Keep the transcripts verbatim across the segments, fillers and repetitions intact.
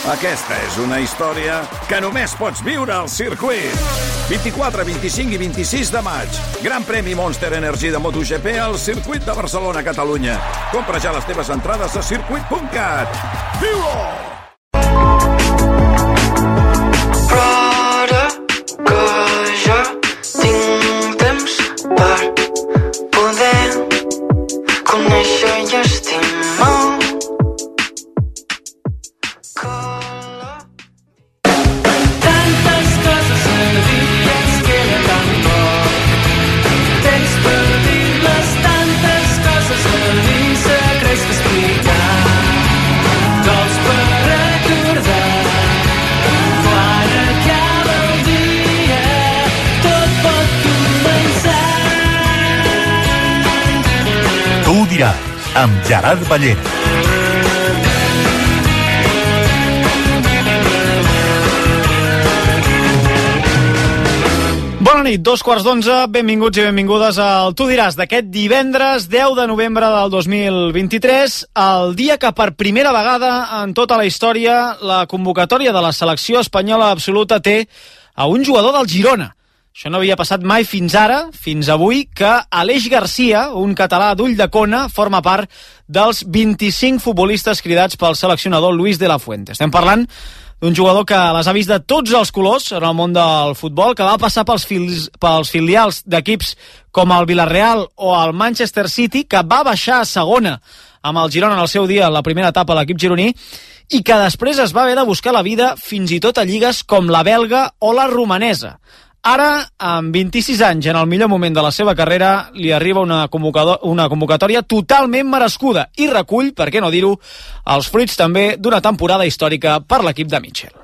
Aquesta és una història que només pots viure al circuit. vint-i-quatre, vint-i-cinc i vint-i-sis de maig. Gran premi Monster Energy de MotoGP al circuit de Barcelona, Catalunya. Compra ja les teves entrades a circuit punt cat. Viu-ho! Però que ja tinc temps per poder conèixer i estimar. Amb Gerard Ballera. Bona nit, dos quarts d'onze, benvinguts i benvingudes al Tu diràs d'aquest divendres deu de novembre del dos mil vint-i-tres, el dia que per primera vegada en tota la història la convocatòria de la selecció espanyola absoluta té a un jugador del Girona. Això no havia passat mai fins ara, fins avui, que Aleix Garcia, un català d'ull de cona, forma part dels vint-i-cinc futbolistes cridats pel seleccionador Luis de la Fuente. Estem parlant d'un jugador que les ha vist de tots els colors en el món del futbol, que va passar pels, fils, pels filials d'equips com el Villarreal o el Manchester City, que va baixar a segona amb el Girona en el seu dia, en la primera etapa a l'equip gironí, i que després es va haver de buscar la vida fins i tot a lligues com la belga o la romanesa. Ara, amb vint-i-sis anys, en el millor moment de la seva carrera, li arriba una, una convocatòria totalment merescuda i recull, per què no dir-ho, els fruits també d'una temporada històrica per l'equip de Mitchell.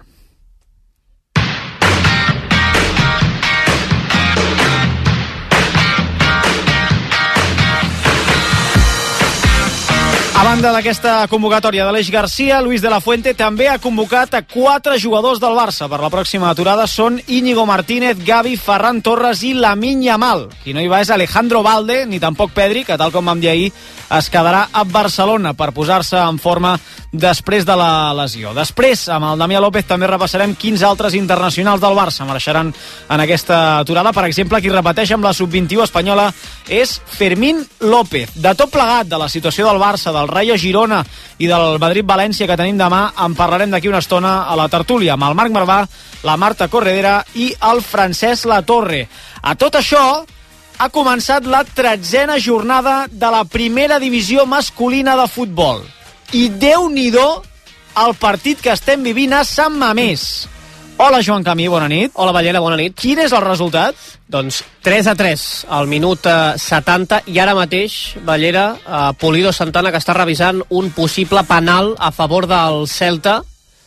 A banda d'aquesta convocatòria d'Aleix Garcia, Luis de la Fuente també ha convocat a quatre jugadors del Barça. Per la pròxima aturada són Íñigo Martínez, Gavi, Ferran Torres i Lamine Yamal. Qui no hi va és Alejandro Balde, ni tampoc Pedri, que tal com vam dir ahir, es quedarà a Barcelona per posar-se en forma després de la lesió. Després, amb el Damià López, també repassarem quins altres internacionals del Barça marxaran en aquesta aturada. Per exemple, qui repeteix amb la sub vint-i-u espanyola és Fermín López. De tot plegat, de la situació del Barça, del Rayo Girona i del Madrid-València que tenim demà, en parlarem d'aquí una estona a la tertúlia amb el Marc Marvà, la Marta Corredera i el Francesc Latorre. A tot això ha començat la tretzena jornada de la primera divisió masculina de futbol. I Déu-n'hi-do el partit que estem vivint a Sant Mamés. Hola, Joan Camí, bona nit. Hola, Ballera, bona nit. Quin és el resultat? Doncs tres a tres al minut eh, setanta, i ara mateix, Ballera, eh, Pulido Santana, que està revisant un possible penal a favor del Celta,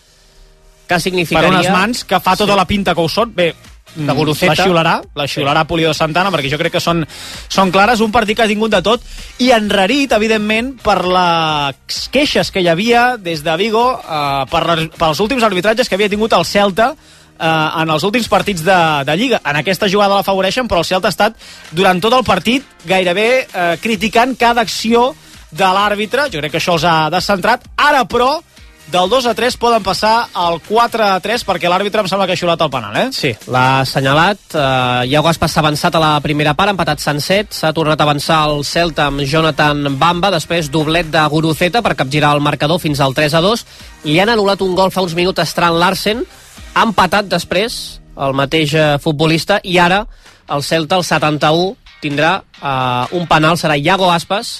que significaria... Per unes mans que fa tota sí. la pinta que ho són. Bé, de Guruceta. La xiularà, la xiularà sí. Pulido Santana, perquè jo crec que són, són clares, un partit que ha tingut de tot, i enrarit, evidentment, per les queixes que hi havia des de Vigo eh, per, pels últims arbitratges que havia tingut el Celta eh, en els últims partits de, de Lliga. En aquesta jugada l'afavoreixen, però el Celta ha estat, durant tot el partit, gairebé eh, criticant cada acció de l'àrbitre. Jo crec que això els ha descentrat. Ara, però, del dos a tres poden passar al quatre a tres perquè l'àrbitre em sembla que ha xiulat el penal, eh? Sí, l'ha assenyalat. Uh, Iago Aspas s'ha avançat a la primera part, ha empatat Sanset, s'ha tornat a avançar el Celta amb Jonathan Bamba, després doblet de Guruceta per capgirar el marcador fins al tres a dos. Li han anul·lat un gol fa uns minuts a Strand Larsen, ha empatat després el mateix uh, futbolista, i ara el Celta, el setanta-u, tindrà uh, un penal, serà Iago Aspas.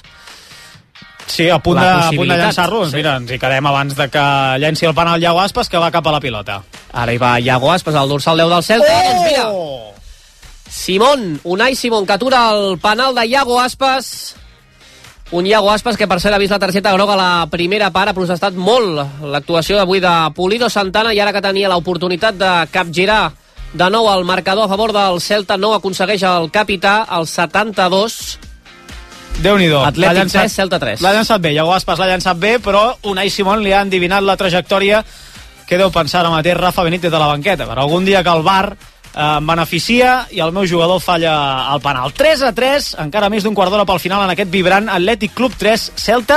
Sí, a punt, de, a punt de llançar-lo. Doncs sí. Mira, ens hi quedem abans de que llenci el penal Iago Aspas, que va cap a la pilota. Ara hi va Iago Aspas, el dorsal deu del Celta. Oh! Doncs mira, Simón, Unai Simón, que atura el penal de Iago Aspas. Un Iago Aspas que, per cert, ha vist la targeta groga a la primera part, ha protestat molt l'actuació d'avui de Pulido Santana, i ara que tenia l'oportunitat de capgirar de nou el marcador a favor del Celta, no aconsegueix el capità, el setanta-dos. Déu-n'hi-do. Atlètic tres, Celta tres. L'ha llançat bé, Iago Aspas l'ha llançat bé, però Unai Simón li ha endivinat la trajectòria que deu pensar ara mateix Rafa Benítez de la banqueta. Per algun dia que el V A R eh, em beneficia i el meu jugador falla el penal. tres a tres, encara més d'un quart d'hora pel final en aquest vibrant Atlètic Club tres, Celta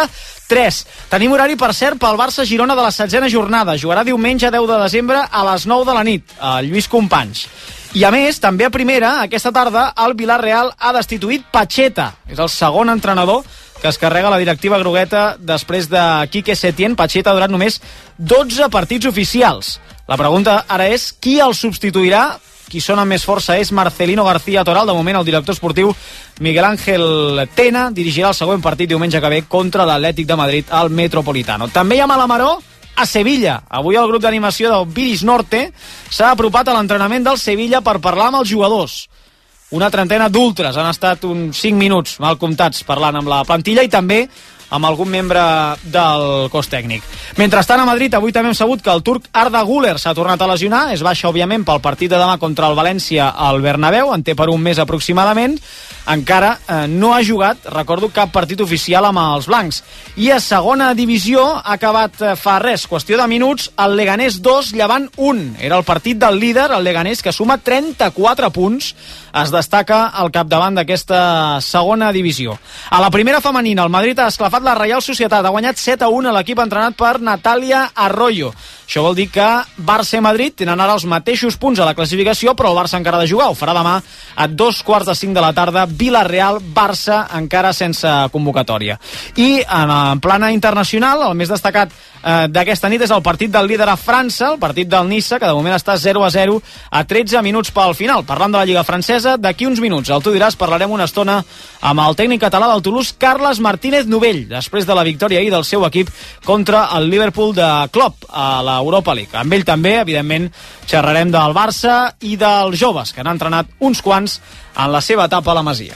tres. Tenim horari, per cert, pel Barça-Girona de la setzena jornada. Jugarà diumenge deu de desembre a les nou de la nit, a Lluís Companys. I a més, també a primera, aquesta tarda, el Villarreal ha destituït Pacheta. És el segon entrenador que es carrega la directiva grogueta després de Quique Setién. Pacheta ha durat només dotze partits oficials. La pregunta ara és qui el substituirà. Qui sona amb més força és Marcelino García Toral. De moment el director esportiu Miguel Ángel Tena dirigirà el següent partit diumenge que ve contra l'Atlètic de Madrid al Metropolitano. També hi ha Malamaró a Sevilla. Avui el grup d'animació del Viris Norte s'ha apropat a l'entrenament del Sevilla per parlar amb els jugadors. Una trentena d'ultres han estat uns cinc minuts mal comptats parlant amb la plantilla i també amb algun membre del cos tècnic. Mentrestant, a Madrid, avui també hem sabut que el turc Arda Güler s'ha tornat a lesionar. És baixa, òbviament, pel partit de demà contra el València al Bernabéu. En té per un mes aproximadament. Encara eh, no ha jugat, recordo, cap partit oficial amb els blancs. I a segona divisió ha acabat eh, fa res, qüestió de minuts, el Leganés dos, Llevant un. Era el partit del líder, el Leganés, que suma trenta-quatre punts. Es destaca al capdavant d'aquesta segona divisió. A la primera femenina, el Madrid ha esclafat la Reial Societat. Ha guanyat set a un a l'equip entrenat per Natàlia Arroyo. Això vol dir que Barça i Madrid tenen ara els mateixos punts a la classificació, però el Barça encara ha de jugar. Ho farà demà a dos quarts de cinc de la tarda. Villarreal-Barça encara sense convocatòria. I en plana internacional, el més destacat eh, d'aquesta nit és el partit del líder a França, el partit del Niça, que de moment està zero a zero a tretze minuts pel final. Parlant de la Lliga francesa, d'aquí uns minuts, el Tu diràs, parlarem una estona amb el tècnic català del Toulouse, Carles Martínez Novell, després de la victòria ahir del seu equip contra el Liverpool de Klopp a la Europa League. Amb ell també, evidentment, xerrarem del Barça i dels joves, que han entrenat uns quants en la seva etapa a la Masia.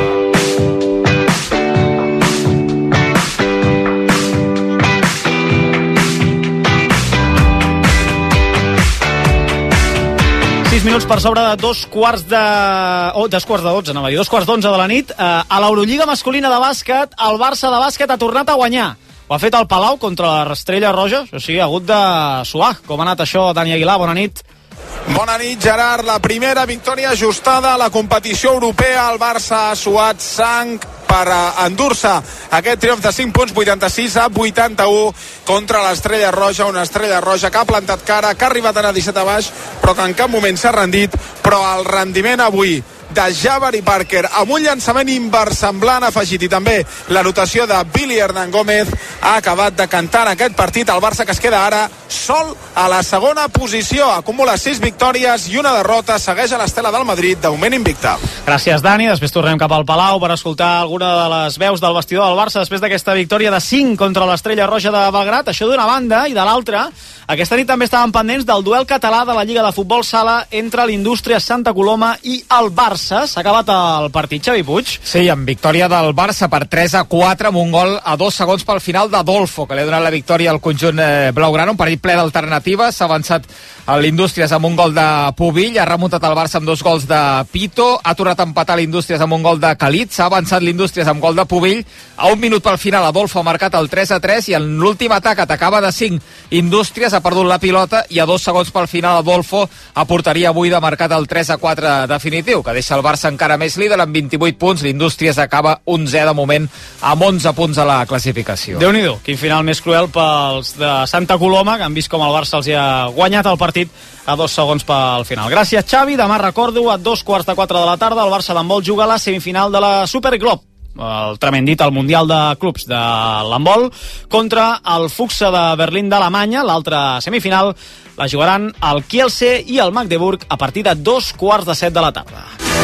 sis minuts per sobre de dos quarts de... Oh, dos quarts de dotze, anava a dir. Dos quarts d'onze de la nit. Eh, a l'Eurolliga masculina de bàsquet, el Barça de bàsquet ha tornat a guanyar. Ho ha fet el Palau contra l'Estrella Roja. O sigui, ha hagut de suar. Com ha anat això, Dani Aguilar? Bona nit. Bona nit, Gerard. La primera victòria ajustada a la competició europea. El Barça ha suat sang per endur-se aquest triomf de cinc punts, vuitanta-sis a vuitanta-u contra l'Estrella Roja, una Estrella Roja que ha plantat cara, que ha arribat a anar disset a baix, però que en cap moment s'ha rendit. Però el rendiment avui de Jabari Parker, amb un llançament inversemblant afegit i també l'anotació de Billy Hernán Gómez, ha acabat de cantar en aquest partit. El Barça, que es queda ara sol a la segona posició, acumula sis victòries i una derrota, segueix a l'estela del Madrid, de moment invicta. Gràcies, Dani. Després tornem cap al Palau per escoltar alguna de les veus del vestidor del Barça després d'aquesta victòria de cinc contra l'Estrella Roja de Belgrat. Això d'una banda, i de l'altra, aquesta nit també estaven pendents del duel català de la Lliga de Futbol Sala entre l'Indústria Santa Coloma i el Barça. S'ha acabat el partit, Xavi Puig. Sí, amb victòria del Barça per tres a quatre, amb un gol a dos segons pel final d'Adolfo, que li ha donat la victòria al conjunt eh, blaugrana. Un partit ple d'alternatives. S'ha avançat a l'Indústries amb un gol de Pubill, ha remuntat el Barça amb dos gols de Pito, ha tornat a empatar l'Indústries amb un gol de Khalid, s'ha avançat l'Indústries amb gol de Pubill. A un minut pel final Adolfo ha marcat el tres a tres i en l'últim atac atacava de cinc Indústries, ha perdut la pilota i a dos segons pel final Adolfo aportaria avui de marcat el tres a quatre definitiu, que deixa el Barça encara més líder amb vint-i-vuit punts. L'Indústries acaba onzè de moment amb onze punts a la classificació. Déu-n'hi-do, quin final més cruel pels de Santa Coloma, que han vist com el Barça els hi ha guanyat el partit a dos segons pel final. Gràcies, Xavi. Demà, recordo, a dos quarts de quatre de la tarda el Barça d'handbol juga a la semifinal de la Superglob, el tremendit al Mundial de Clubs de l'handbol, contra el Fuxa de Berlín d'Alemanya. L'altra semifinal la jugaran el Kielce i el Magdeburg a partir de dos quarts de set de la tarda.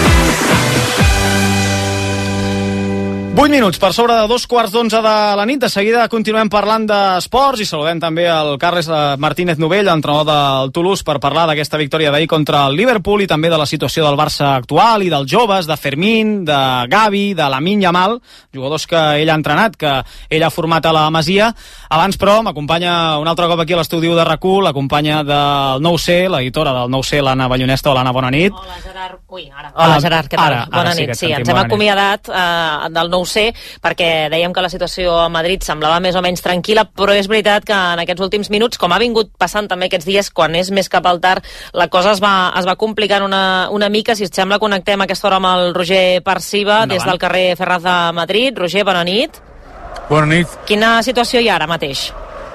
vuit minuts per sobre de dos quarts d'onze de la nit. De seguida continuem parlant d'esports i saludem també el Carles Martínez Novell, entrenador del Toulouse, per parlar d'aquesta victòria d'ahir contra el Liverpool i també de la situació del Barça actual i dels joves, de Fermín, de Gavi, de Lamine Yamal, jugadors que ell ha entrenat, que ell ha format a la Masia. Abans, però, m'acompanya un altre cop aquí a l'estudi de RAC u, l'acompanya del nou C, l'editora del nou C, l'Anna Ballonesta. Hola, Anna, bona nit. Hola, Gerard. Ui, ara. Hola, Gerard, què tal? Ara, bona ara sí nit. Sí, ens bona hem acomiadat eh, del nou C perquè dèiem que la situació a Madrid semblava més o menys tranquil·la, però és veritat que en aquests últims minuts, com ha vingut passant també aquests dies, quan és més cap al tard, la cosa es va, es va complicant una, una mica. Si et sembla, connectem a aquesta hora amb el Roger Parciba, endavant, des del carrer Ferraz de Madrid. Roger, bona nit. Bona nit. Quina situació hi ha ara mateix?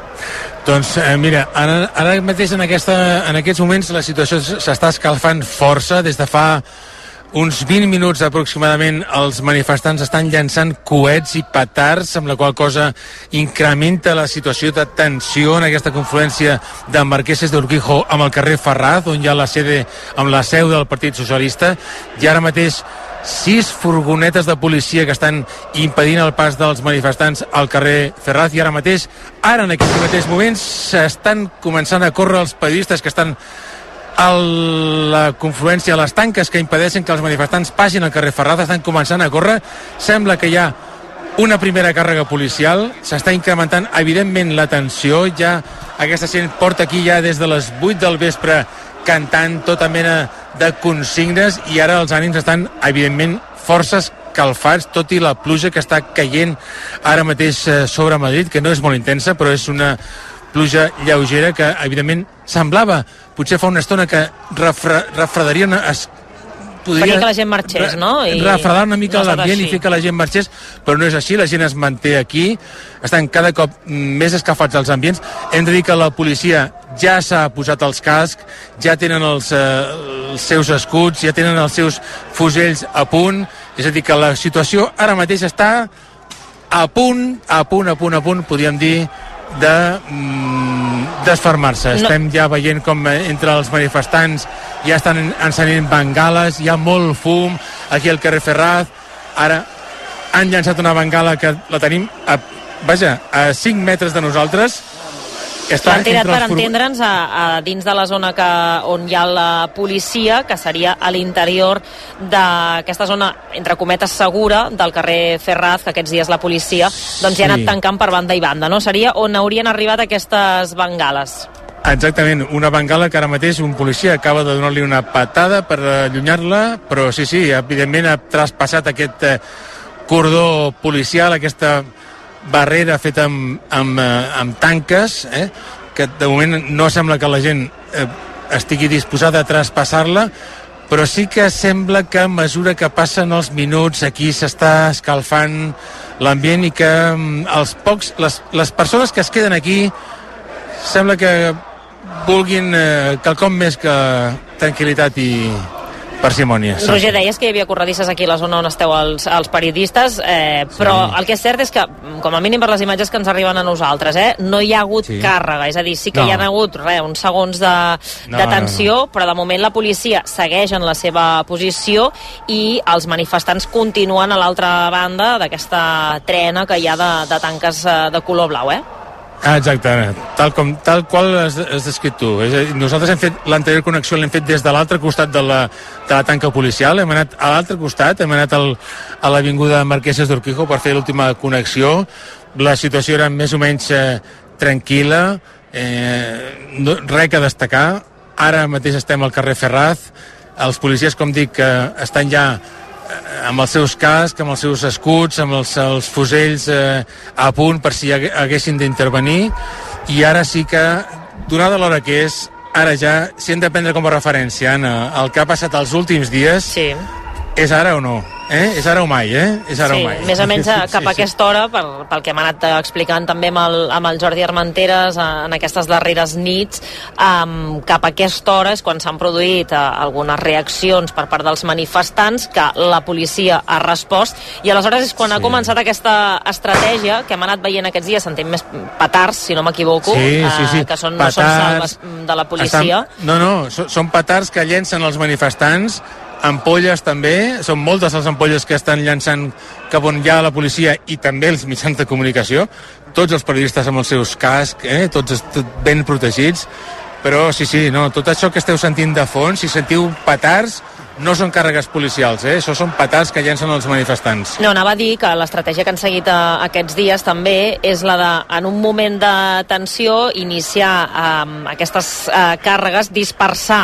Doncs eh, mira, ara, ara mateix en, aquesta, en aquests moments la situació s'està escalfant força. Des de fa uns vint minuts aproximadament els manifestants estan llançant coets i petards, amb la qual cosa incrementa la situació de tensió en aquesta confluència de Marqueses de Urquijo amb el carrer Ferraz, on hi ha la sede amb la seu del Partit Socialista, i ara mateix sis furgonetes de policia que estan impedint el pas dels manifestants al carrer Ferraz, i ara mateix, ara en aquests mateixos moments, s'estan començant a córrer els periodistes que estan a la confluència, a les tanques que impedeixen que els manifestants passin al carrer Ferraz, estan començant a córrer. Sembla que hi ha una primera càrrega policial, s'està incrementant evidentment la tensió, ja aquesta gent porta aquí ja des de les vuit del vespre cantant tota mena de consignes, i ara els ànims estan evidentment força escalfats, tot i la pluja que està caient ara mateix sobre Madrid, que no és molt intensa, però és una pluja lleugera que evidentment semblava potser fa una estona que refre, refredaria una, es, podria faria que la gent marxés, no? I refredar una mica no l'ambient i fer que la gent marxés, però no és així, la gent es manté aquí, estan cada cop més escalfats els ambients. Hem de dir que la policia ja s'ha posat els cascs, ja tenen els, eh, els seus escuts, ja tenen els seus fusells a punt, és a dir que la situació ara mateix està a punt, a punt, a punt, a punt, podríem dir, de mm, desfermar-se. No. Estem ja veient com entre els manifestants ja estan encenent bengales, hi ha molt fum aquí al carrer Ferraz. Ara han llançat una bengala que la tenim a, vaja, a cinc metres de nosaltres. L'han tirat per entendre'ns a, a dins de la zona que, on hi ha la policia, que seria a l'interior d'aquesta zona, entre cometes, segura del carrer Ferraz, que aquests dies la policia doncs ja ha anat tancant per banda i banda, no? Seria on haurien arribat aquestes bengales. Exactament, una bengala que ara mateix un policia acaba de donar-li una patada per allunyar-la, però sí, sí, evidentment ha traspassat aquest eh, cordó policial, aquesta barrera feta amb, amb, amb tanques, eh? Que de moment no sembla que la gent eh, estigui disposada a traspassar-la, però sí que sembla que a mesura que passen els minuts aquí s'està escalfant l'ambient i que els pocs, les, les persones que es queden aquí sembla que vulguin eh, quelcom més que tranquil·litat i parsimònia. Roger, deies que hi havia corredisses aquí a la zona on esteu els, els periodistes, eh, però sí. El que és cert és que, com a mínim per les imatges que ens arriben a nosaltres, eh, no hi ha hagut sí. càrrega, és a dir, sí que no. hi ha hagut res, uns segons de, no, de tensió, no, no. però de moment la policia segueix en la seva posició i els manifestants continuen a l'altra banda d'aquesta trena que hi ha de, de tanques de color blau, eh? Ah, exactament, tal, com, tal qual has, has descrit tu. És a dir, nosaltres hem fet l'anterior connexió, l'hem fet des de l'altre costat de la, de la tanca policial, hem anat a l'altre costat, hem anat al, a l'avinguda Marqueses d'Urquijo per fer l'última connexió. La situació era més o menys eh, tranquil·la, eh, no, res que destacar. Ara mateix estem al carrer Ferraz, els policies, com dic, que estan ja amb els seus cascs, amb els seus escuts, amb els, els fusells eh, a punt per si haguessin d'intervenir, i ara sí que, donada l'hora que és, ara ja, si hem de prendre com a referència, Anna, el que ha passat els últims dies, sí. és ara o no? Eh? És ara o mai, eh? És ara sí, o mai. Més o menys cap a aquesta hora, per, pel que hem anat explicant també amb el, amb el Jordi Armenteres en aquestes darreres nits, um, cap a aquesta hora és quan s'han produït uh, algunes reaccions per part dels manifestants, que la policia ha respost, i aleshores és quan sí. ha començat aquesta estratègia que hem anat veient aquests dies, sentim més petards, si no m'equivoco, sí, sí, sí. Uh, que són, no són salves de la policia. Estan, no, no, són, són petards que llencen els manifestants, ampolles també, són moltes les ampolles que estan llançant cap on hi ha la policia i també els mitjans de comunicació, tots els periodistes amb els seus cascs, eh, tots ben protegits, però sí, sí, no, tot això que esteu sentint de fons, si sentiu petards, no són càrregues policials, eh? Això són petards que llencen els manifestants. No, anava a dir que l'estratègia que han seguit a, aquests dies també és la de, en un moment de tensió, iniciar eh, aquestes eh, càrregues, dispersar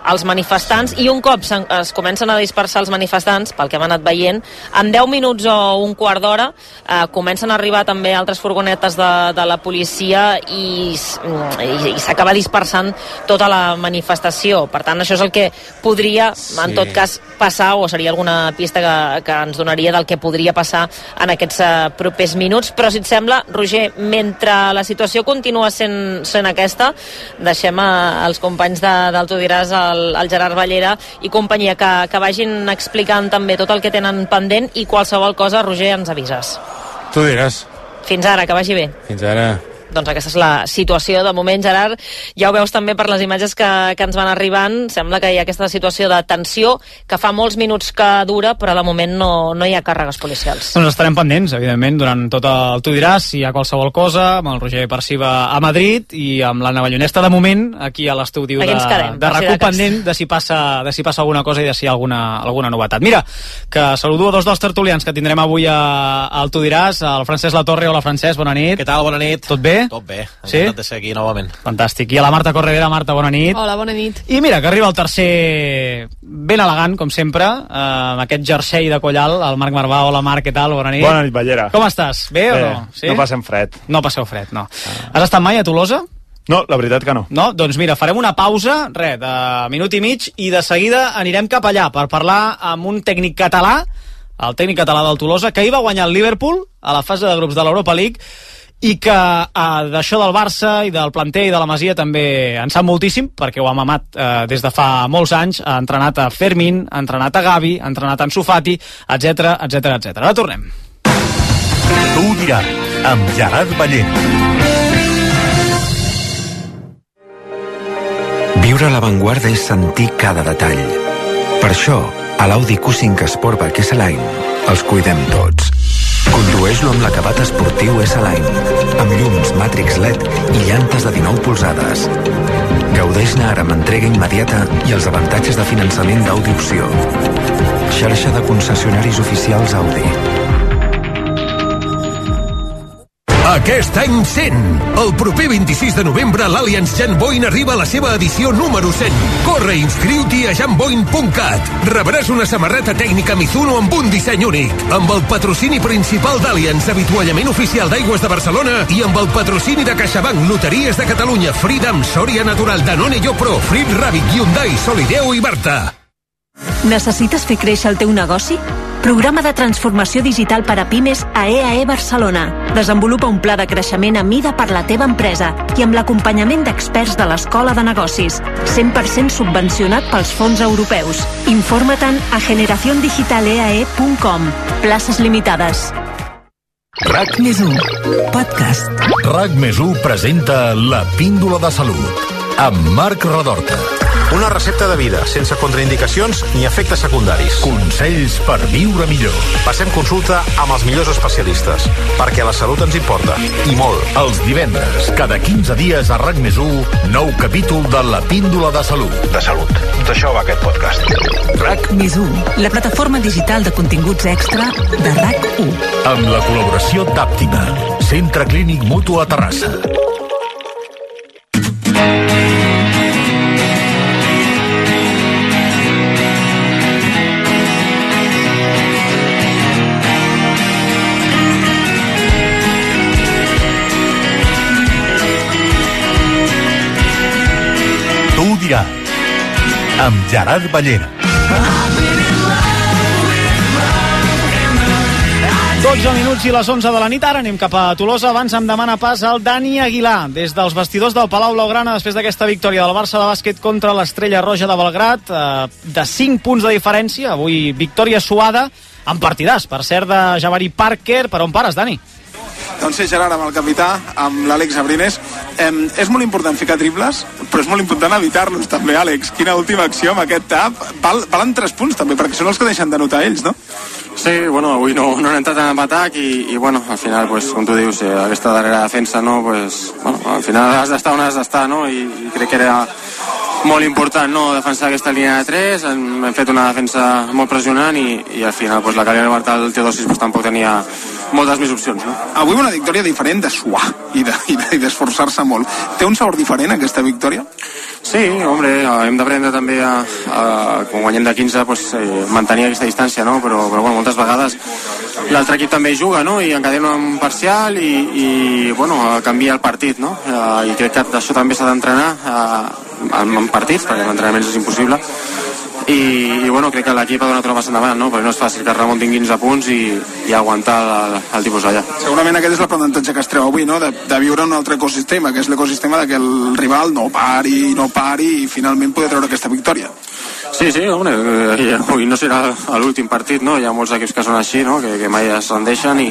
els manifestants, i un cop es comencen a dispersar els manifestants, pel que hem anat veient, en deu minuts o un quart d'hora eh, comencen a arribar també altres furgonetes de, de la policia i, i, i s'acaba dispersant tota la manifestació. Per tant, això és el que podria, sí. en tot cas, passar, o seria alguna pista que, que ens donaria del que podria passar en aquests uh, propers minuts. Però, si et sembla, Roger, mentre la situació continua sent, sent aquesta, deixem a, als companys de, del Tu diràs, el, el Gerard Ballera i companyia, que, que vagin explicant també tot el que tenen pendent, i qualsevol cosa, Roger, ens avises. Tu diràs. Fins ara, que vagi bé. Fins ara. Doncs aquesta és la situació de moment, Gerard. Ja ho veus també per les imatges que, que ens van arribant. Sembla que hi ha aquesta situació de tensió que fa molts minuts que dura, però de moment no, no hi ha càrregues policials. Doncs estarem pendents, evidentment, durant tot el Tu diràs, si hi ha qualsevol cosa, amb el Roger Perciba a Madrid i amb l'Anna Ballonesta, de moment, aquí a l'estudi de, quedem, de RAC u, pendent de si, passa, de si passa alguna cosa i de si hi ha alguna, alguna novetat. Mira, que saludo a dos dels tertulians que tindrem avui a, al Tu diràs, el Francesc Latorre. Hola, Francesc, bona nit. Què tal, bona nit? Tot bé? Tot bé, sí? encantat de ser aquí novament. Fantàstic. I a la Marta Corredera. Marta, bona nit. Hola, bona nit. I mira, que arriba el tercer ben elegant, com sempre, eh, amb aquest jersei de coll alt, el Marc Marvà. Hola, Marc, què tal? Bona nit. Bona nit, Ballera. Com estàs? Bé o eh, no? Sí? No passem fred. No passeu fred, no. Ah. Has estat mai a Tolosa? No, la veritat que no. No? Doncs mira, farem una pausa, res, de minut i mig, i de seguida anirem cap allà per parlar amb un tècnic català, el tècnic català del Tolosa, que hi va guanyar el Liverpool a la fase de grups de l'Europa League, i que eh, d'això del Barça i del planter i de la Masia també en sap moltíssim, perquè ho ha mamat eh, des de fa molts anys. Ha entrenat a Fermín, ha entrenat a Gavi, ha entrenat a Ansu Fati, etcètera, etcètera, etcètera. Ara tornem. Tu diràs, amb Gerard Ballera. Viure a l'avantguarda és sentir cada detall. Per això, a l'Audi Q cinc Sportback S-Line els cuidem tots. Condueix-lo amb l'acabat esportiu S-Line, amb llums Matrix L E D i llantes de dinou polzades. Gaudeix-ne ara amb entrega immediata i els avantatges de finançament d'Audi Opció. Xarxa de concessionaris oficials Audi. Aquest any cent! El proper vint-i-sis de novembre l'Allianz Jan Boyne arriba a la seva edició número cent. Corre i inscriu-t'hi a jan boyne punt cat. Rebràs una samarreta tècnica Mizuno amb un disseny únic, amb el patrocini principal d'Allianz, avituallament oficial d'Aigües de Barcelona, i amb el patrocini de CaixaBank, Loteries de Catalunya, Freedom, Sòria Natural, Danone Yo Pro, Frit Rabbit, Hyundai, Solideo i Barta. Necessites fer créixer el teu negoci? Programa de transformació digital per a pimes a E A E Barcelona. Desenvolupa un pla de creixement a mida per la teva empresa i amb l'acompanyament d'experts de l'Escola de Negocis. cent per cent subvencionat pels fons europeus. Informa-te'n a generación digital e a e punt com. Places limitades. RAC més u, podcast. RAC més u presenta La Píndola de Salut, amb Marc Redorta. Una recepta de vida, sense contraindicacions ni efectes secundaris. Consells per viure millor. Passem consulta amb els millors especialistes, perquè la salut ens importa, i molt. Els divendres, cada quinze dies a RAC més u, nou capítol de La Píndola de Salut. De salut. D'això va aquest podcast. RAC més u, la plataforma digital de continguts extra de RAC u. Amb la col·laboració d'Àptima, Centre Clínic Mutu a Terrassa. Tu diràs, amb Gerard Ballera. dotze minuts i les onze de la nit. Ara anem cap a Tolosa. Abans em demana pas el Dani Aguilar, des dels vestidors del Palau Blaugrana, després d'aquesta victòria del Barça de bàsquet contra l'Estrella Roja de Belgrat, eh, de cinc punts de diferència. Avui victòria suada, amb partidàs, per cert, de Jabari Parker. Per on pares, Dani? Doncs sí, Gerard, amb el capità, amb l'Àlex Abrines. Eh, és molt important ficar triples, però és molt important evitar-los també, Àlex. Quina última acció amb aquest tap. Val, valen tres punts també, perquè són els que deixen de notar ells, no? Sí, bueno, avui no, no han entrat en atac i, i bueno, al final, pues, com tu dius, eh, aquesta darrera defensa, no, pues, bueno, al final has d'estar on has d'estar, no? I, i crec que era molt important, no?, defensar aquesta línia de tres. Hem, hem fet una defensa molt pressionant i, i al final, pues, la Carolina Bartal, el Teodosis, pues, tampoc tenia moltes més opcions, no? Avui una victòria diferent de suar i d'esforçar-se de, i de, molt. Té un sabor diferent aquesta victòria? Sí, hombre, hem d'aprendre també a, a quan guanyem de quinze, pues, eh, mantenir aquesta distància, no? Però, però bueno, moltes vegades l'altre equip també juga, no? I encadena un parcial i, i bueno, canvia el partit, no? Eh, I crec que això també s'ha d'entrenar eh, en, en partits, perquè en entrenaments és impossible. I, i bueno, crec que l'equip ha donat una passa endavant, no? Perquè no és fàcil que es remuntin quinze punts i, i aguantar el, el tipus allà. Segurament aquest és l'aprenentatge que es treu avui, no? De, de viure en un altre ecosistema, que és l'ecosistema de que el rival no pari, no pari i finalment poder treure aquesta victòria. Sí, sí, home, eh, avui no serà l'últim partit, no? Hi ha molts equips que són així, no? Que, que mai es rendeixen i,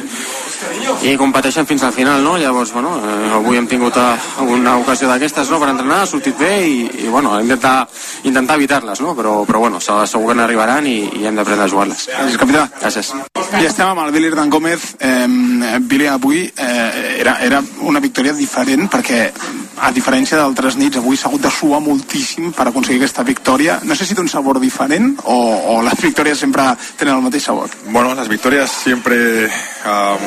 i competeixen fins al final, no? Llavors, bueno, eh, avui hem tingut una ocasió d'aquestes, no?, per entrenar, ha sortit bé i, i bueno, hem d'intentar intentar evitar-les, no? Però, però bueno, segur que n'arribaran i, i hem d'aprendre a jugar-les. Gràcies, capità. Gràcies. I estem amb el Billy Hernán Gómez. Eh, Billy, avui eh, era, era una victòria diferent perquè, a diferència d'altres nits, avui s'ha hagut de suar moltíssim per aconseguir aquesta victòria. No sé si té un sabor diferent o, o las victorias siempre tienen el mismo sabor. Bueno, las victorias siempre um,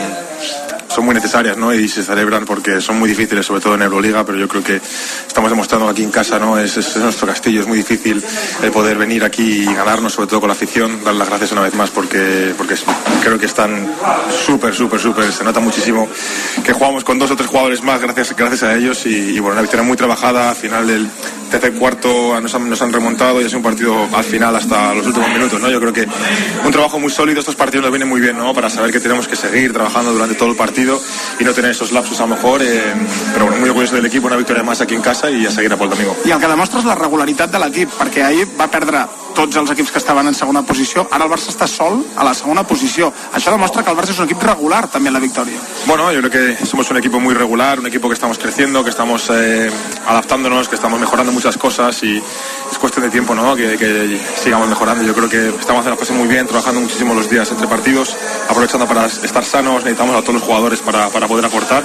son muy necesarias, ¿no? Y se celebran porque son muy difíciles, sobre todo en Euroliga, pero yo creo que estamos demostrando que aquí en casa, ¿no? Es, es, es nuestro castillo, es muy difícil el poder venir aquí y ganarnos, sobre todo con la afición. Dar las gracias una vez más porque, porque creo que están súper, súper, súper, se nota muchísimo que jugamos con dos o tres jugadores más gracias, gracias a ellos y, y bueno, una victoria muy trabajada. Al final del tercer cuarto nos han, nos han remontado y ha sido un partido al final hasta los últimos minutos, ¿no? Yo creo que un trabajo muy sólido, estos partidos nos vienen muy bien, ¿no? Para saber que tenemos que seguir trabajando durante todo el partido y no tener esos lapsos a lo mejor, eh, però bueno, muy orgulloso del equipo, una victòria més aquí en casa i a seguir a pel domingo. I el que demostra és la regularitat de l'equip, perquè ahir va perdre tots els equips que estaven en segona posició, ara el Barça està sol a la segona posició. Això demostra que el Barça és un equip regular també en la victòria. Bueno, yo creo que somos un equipo muy regular, un equipo que estamos creciendo, que estamos eh, adaptándonos, que estamos mejorando muchas cosas y es cuestión de tiempo, ¿no? Que, que sigamos mejorando. Yo creo que estamos haciendo las cosas muy bien, trabajando muchísimo los días entre partidos, aprovechando para estar sanos, necesitamos a todos los jugadores para, para poder aportar.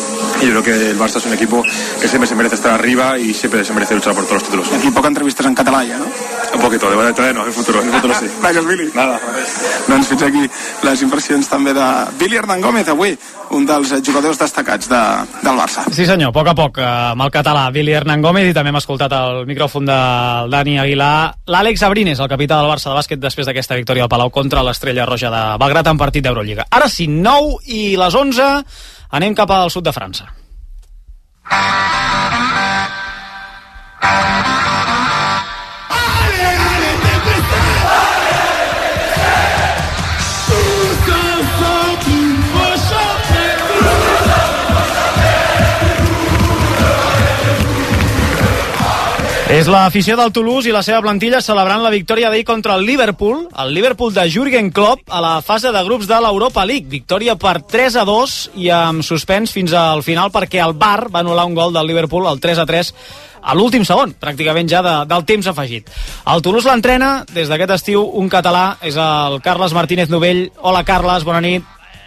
Y yo creo que el Barça es un equipo que siempre se merece estar arriba y siempre se merece luchar por todos los títulos. Aquí poca entrevistes en català ja, no? Un poquito, de verdad, no, en futuro, en futuro sí. Gràcies, Billy. Nada. Doncs fins aquí les impressions també de Billy Hernán Gómez, avui un dels jugadors destacats de, del Barça. Sí senyor, a poc a poc, amb el català Billy Hernán Gómez, i també hem escoltat el micròfon del Dani Aguilar. L'Àlex Abrines, el capità del Barça de bàsquet, després d'aquesta victòria al Palau contra l'Estrella Roja de Belgrat en partit d'Eurolliga. Ara sí, nou i les onze, anem cap al sud de França. És l'afició del Toulouse i la seva plantilla celebrant la victòria d'ahir contra el Liverpool, el Liverpool de Jürgen Klopp, a la fase de grups de l'Europa League. Victòria per tres a dos i amb suspens fins al final perquè el V A R va anul·lar un gol del Liverpool, el tres a tres, a l'últim segon, pràcticament ja de, del temps afegit. El Toulouse l'entrena des d'aquest estiu un català, és el Carles Martínez Novell. Hola, Carles, bona nit.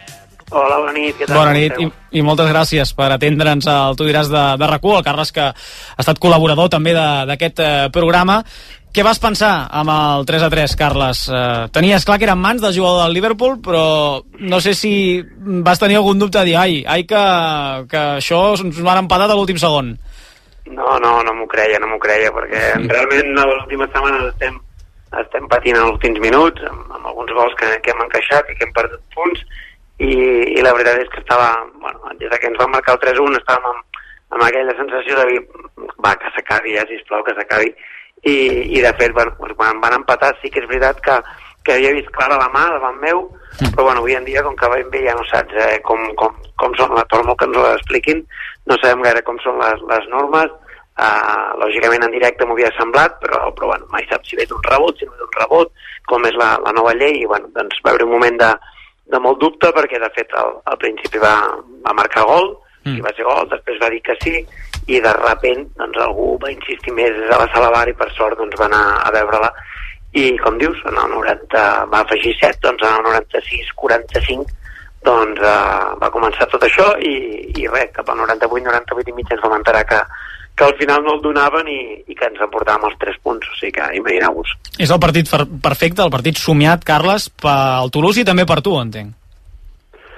Hola, bona nit. Què tal? Bona nit i, i moltes gràcies per atendre'ns al Tu diràs de, de RAC u, el Carles, que ha estat col·laborador també d'aquest eh, programa. Què vas pensar amb el tres a tres, Carles? Eh, tenies clar que era en mans del jugador del Liverpool, però no sé si vas tenir algun dubte de dir ai, ai que, que això ens van empatat a l'últim segon. No, no, no m'ho creia, no m'ho creia, perquè mm. realment a l'última setmana estem, estem patint en els últims minuts, amb, amb alguns gols que, que hem encaixat i que hem perdut punts, i, i la veritat és que estava, bueno, des que ens van marcar el tres a un estàvem amb, amb aquella sensació de dir, va, que s'acabi ja, sisplau, que s'acabi, i, i de fet, bueno, quan van empatar sí que és veritat que, que havia vist clara la mà davant meu, però bueno, avui en dia, com que vam bé, ja no saps eh, com, com, com són, per molt que ens ho expliquin, no sabem gaire com són les, les normes, uh, lògicament en directe m'ho havia semblat, però, però bueno, mai saps si ve d'un rebot, si no ve d'un rebot, com és la, la nova llei, i bueno, doncs va haver un moment de de molt dubte, perquè de fet al, al principi va, va marcar gol, mm. i va ser gol, després va dir que sí, i de repent doncs, algú va insistir més des de la sala bar i per sort doncs, va anar a veure-la, i com dius, en el noranta va afegir set, doncs en el noranta-sis quaranta-cinc doncs uh, va començar tot això, i, i res, cap al noranta-vuit noranta-vuit i mig ens vam enterar que que al final no el donaven i, i que ens emportàvem els tres punts, o sigui que imagineu-vos. És el partit perfecte, el partit somiat, Carles, pel Toulouse i també per tu, entenc.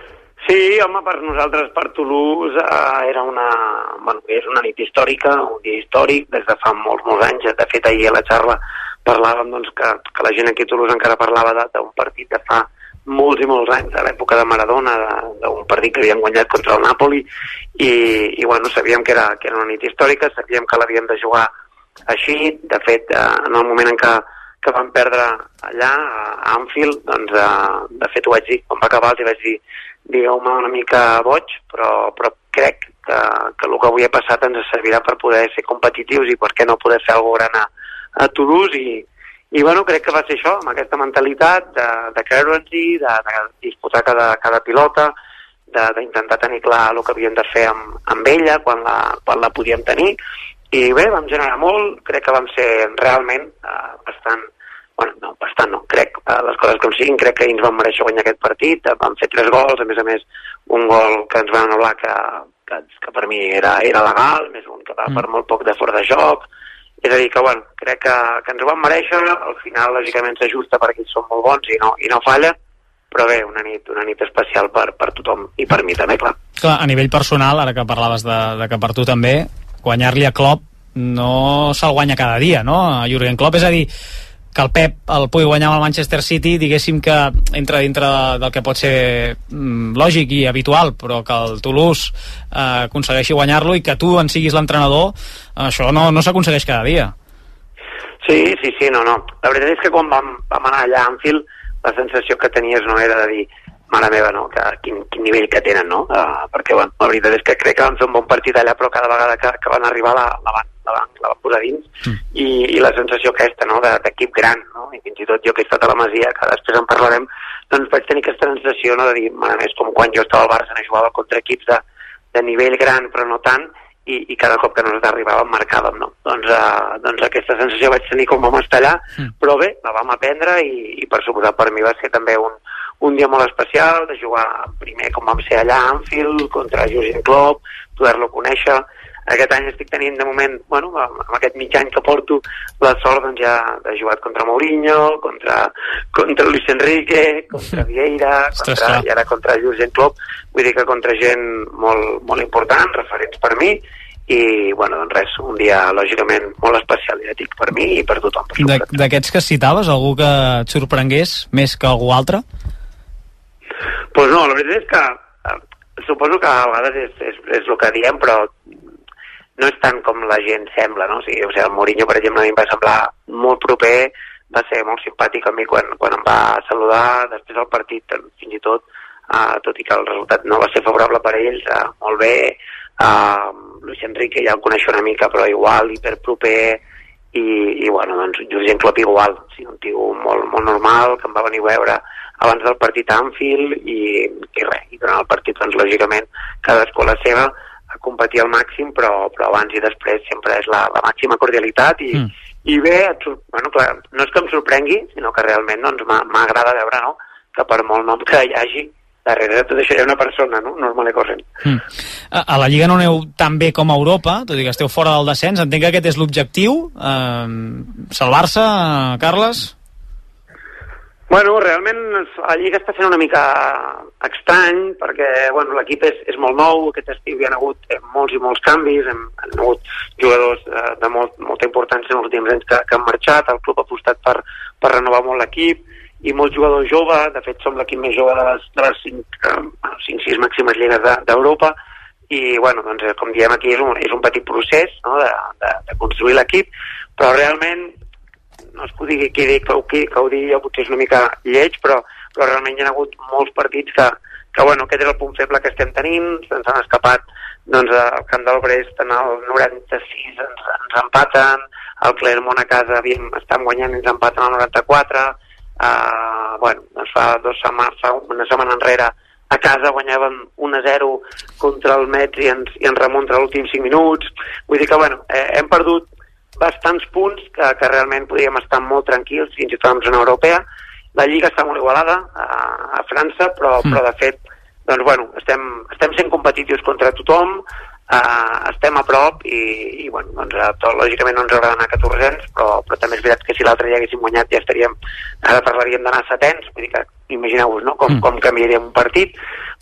Sí, home, per nosaltres, per Toulouse, eh, era una, bueno, és una nit històrica, un dia històric, des de fa molts, molts anys. De fet, ahir a la xarra parlàvem doncs, que, que la gent aquí a Toulouse encara parlava d'un partit de fa molts i molts anys, a l'època de Maradona, d'un partit que havien guanyat contra el Napoli, i, i bueno, sabíem que era, que era una nit històrica, sabíem que l'havíem de jugar així. De fet, eh, en el moment en què, que van perdre allà, a Anfield, doncs, eh, de fet ho vaig dir, quan va acabar els hi vaig dir, digueu-me una mica boig, però, però crec que, que el que avui ha passat ens servirà per poder ser competitius i per què no poder fer alguna gran a, a Toulouse, i, i bueno, crec que va ser això, amb aquesta mentalitat de, de creure'ns-hi, de, de disputar cada, cada pilota, d'intentar tenir clar el que havíem de fer amb, amb ella quan la, quan la podíem tenir, i bé, vam generar molt, crec que vam ser realment eh, bastant bueno, no, bastant no, crec, eh, les coses com siguin, crec que ens vam mereixer guanyar aquest partit, vam fer tres gols, a més a més un gol que ens van anul·lar que, que, que per mi era, era legal, més un que va mm. per molt poc de fora de joc, és a dir que, bueno, crec que, que ens ho vam mereixer, al final lògicament s'ajusta perquè ells són molt bons i no, i no falla, però bé, una nit, una nit especial per, per tothom i per mi també, clar. Clar, a nivell personal, ara que parlaves de, de que per tu també, guanyar-li a Klopp no se'l guanya cada dia, no? A Jürgen Klopp, és a dir, que el Pep el pugui guanyar amb el Manchester City, diguéssim que entra dintre del que pot ser mm, lògic i habitual, però que el Toulouse eh, aconsegueixi guanyar-lo i que tu en siguis l'entrenador, això no, no s'aconsegueix cada dia. Sí, sí, sí, no, no. La veritat és que quan vam, vam anar allà a Anfield, la sensació que tenies no era de dir mare meva, no, que, quin, quin nivell que tenen, no? Uh, perquè, bueno, la veritat és que crec que van fer un bon partit allà, però cada vegada que, que van arribar la, la, van, la, van, la van posar dins, mm. i, i la sensació aquesta, no?, d'equip gran, no? I fins i tot jo que he estat a la Masia, que després en parlarem, doncs vaig tenir aquesta sensació, no?, de dir, mare meva, és com quan jo estava al Barça, no jugava contra equips de, de nivell gran, però no tant, i, i cada cop que nosaltres arribàvem marcàvem, no? Doncs, uh, doncs aquesta sensació vaig tenir com vam estar allà, mm. però bé, la vam aprendre i, i per suposar per mi va ser també un, un dia molt especial, de jugar primer com vam ser allà a Anfield, contra Jürgen Klopp, poder-lo conèixer. Aquest any estic tenint de moment, bueno, amb aquest mig any que porto, la sort doncs ja de jugar contra Mourinho, contra, contra Luis Enrique, contra Vieira, contra, i ara contra Jürgen Klopp, vull dir que contra gent molt, molt important, referents per mi, i, bueno, doncs res, un dia, lògicament, molt especial, ja dic, per mi i per tothom. D'aquests que citaves, algú que et sorprengués més que algú altre? Pues no, la veritat és que eh, suposo que a vegades és, és, és el que diem, però no és tant com la gent sembla, no? O sigui, o sigui, el Mourinho, per exemple, a mi em va semblar molt proper, va ser molt simpàtic amb mi quan, quan em va saludar, després del partit, fins i tot, eh, tot i que el resultat no va ser favorable per a ells, eh, molt bé, eh, Luis Enrique ja el coneixo una mica, però igual, hiperproper, i, i bueno, doncs Jürgen Klopp igual, o sigui, un tio molt, molt normal, que em va venir a veure abans del partit a Anfield, i, i res, i durant el partit, doncs, lògicament, cadascú a la seva, a competir al màxim, però, però abans i després sempre és la, la màxima cordialitat, i, mm. i bé, et, bueno, clar, no és que em sorprengui, sinó que realment doncs, m'agrada veure, no?, que per molt nom que hi hagi, darrere de tot això hi ha una persona, no?, normal i corrent. Mm. A, a la Lliga no aneu tan bé com a Europa, tot i que esteu fora del descens, entenc que aquest és l'objectiu, eh, salvar-se, Carles? Bueno, realment la Lliga està fent una mica estrany, perquè bueno, l'equip és, és molt nou, aquest estiu hi ha hagut eh, molts i molts canvis, hem, han hagut jugadors eh, de molt, molta importància en els últims anys que, que han marxat, el club ha apostat per, per renovar molt l'equip, i molts jugadors joves, de fet som l'equip més jove de les, de les cinc, cinc sis màximes lligues d'Europa, de, i bueno, doncs, com diem aquí, és un, és un petit procés, no?, de, de, de construir l'equip, però realment no és que ho digui qui digui, que, que, que ho digui jo potser és una mica lleig, però, però realment hi ha hagut molts partits que, que bueno, aquest és el punt feble que estem tenint, ens han escapat doncs al camp del Brest en el noranta-sis ens, ens empaten, el Clermont a casa havíem, estem guanyant i ens empaten al noranta-quatre, uh, bueno, doncs fa, dos setmanes, fa una setmana enrere a casa guanyàvem un a zero contra el Metz i ens, i ens remunta als últims cinc minuts, vull dir que bueno, eh, hem perdut bastants punts que, que realment podríem estar molt tranquils, fins i tot en zona europea. La Lliga està molt igualada a, a França, però, mm. però de fet doncs, bueno, estem, estem sent competitius contra tothom, uh, estem a prop i, i bueno, doncs, tot, lògicament no ens haurà d'anar catorzens, però, però també és veritat que si l'altre dia haguéssim guanyat ja estaríem, ara parlaríem d'anar setens, vull dir que imagineu-vos, no?, com, mm. com canviaríem un partit,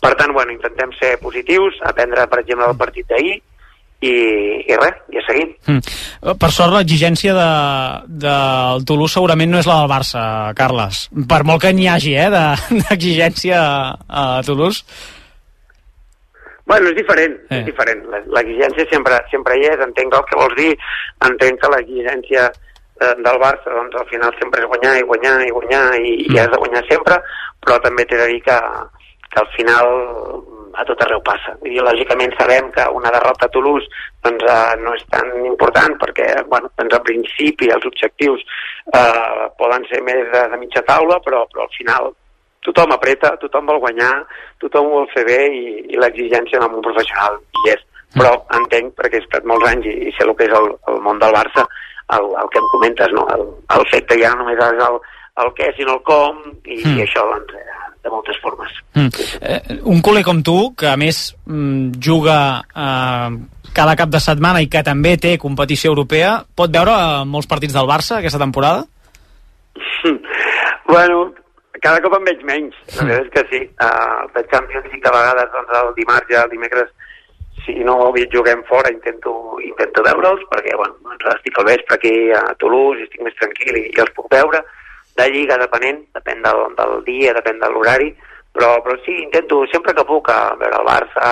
Per tant, bueno, intentem ser positius, aprendre, per exemple, el partit d'ahir, i, i res, i a seguir. Mm. Per sort, l'exigència de, del Toulouse segurament no és la del Barça, Carles. Per molt que n'hi hagi, eh, d'exigència a, a Toulouse. Bueno, és diferent, eh. és diferent. L'exigència sempre, sempre hi és, entenc el que vols dir, entenc que l'exigència eh, del Barça, doncs al final sempre és guanyar i guanyar i guanyar i, mm. i has de guanyar sempre, però també t'he de dir que, que al final a tot arreu passa. Ideològicament sabem que una derrota a Toulouse doncs, eh, no és tan important perquè, bueno, doncs al principi els objectius eh, poden ser més de, de mitja taula, però, però al final tothom apreta, tothom vol guanyar, tothom vol fer bé i, i l'exigència en el món professional hi és. Però entenc, perquè he estat molts anys i, i sé el que és el, el món del Barça, el, el que em comentes, no? el, el fet que ja només és el, el què, sinó el com, i, mm. i això, doncs, de moltes formes. Mm. Eh, un culer com tu, que a més mm, juga eh, cada cap de setmana i que també té competició europea, pot veure molts partits del Barça aquesta temporada? Bueno, cada cop en veig menys, la veritat és que sí. Uh, de Champions sí que a vegades doncs, el dimarts i el dimecres, si no juguem fora, intento, intento veure'ls, perquè bueno, doncs estic al vespre aquí a Toulouse i estic més tranquil i, i els puc veure. De lliga depenent, depèn del, del dia, depèn de l'horari, però, però sí, intento sempre que puc a veure el Barça,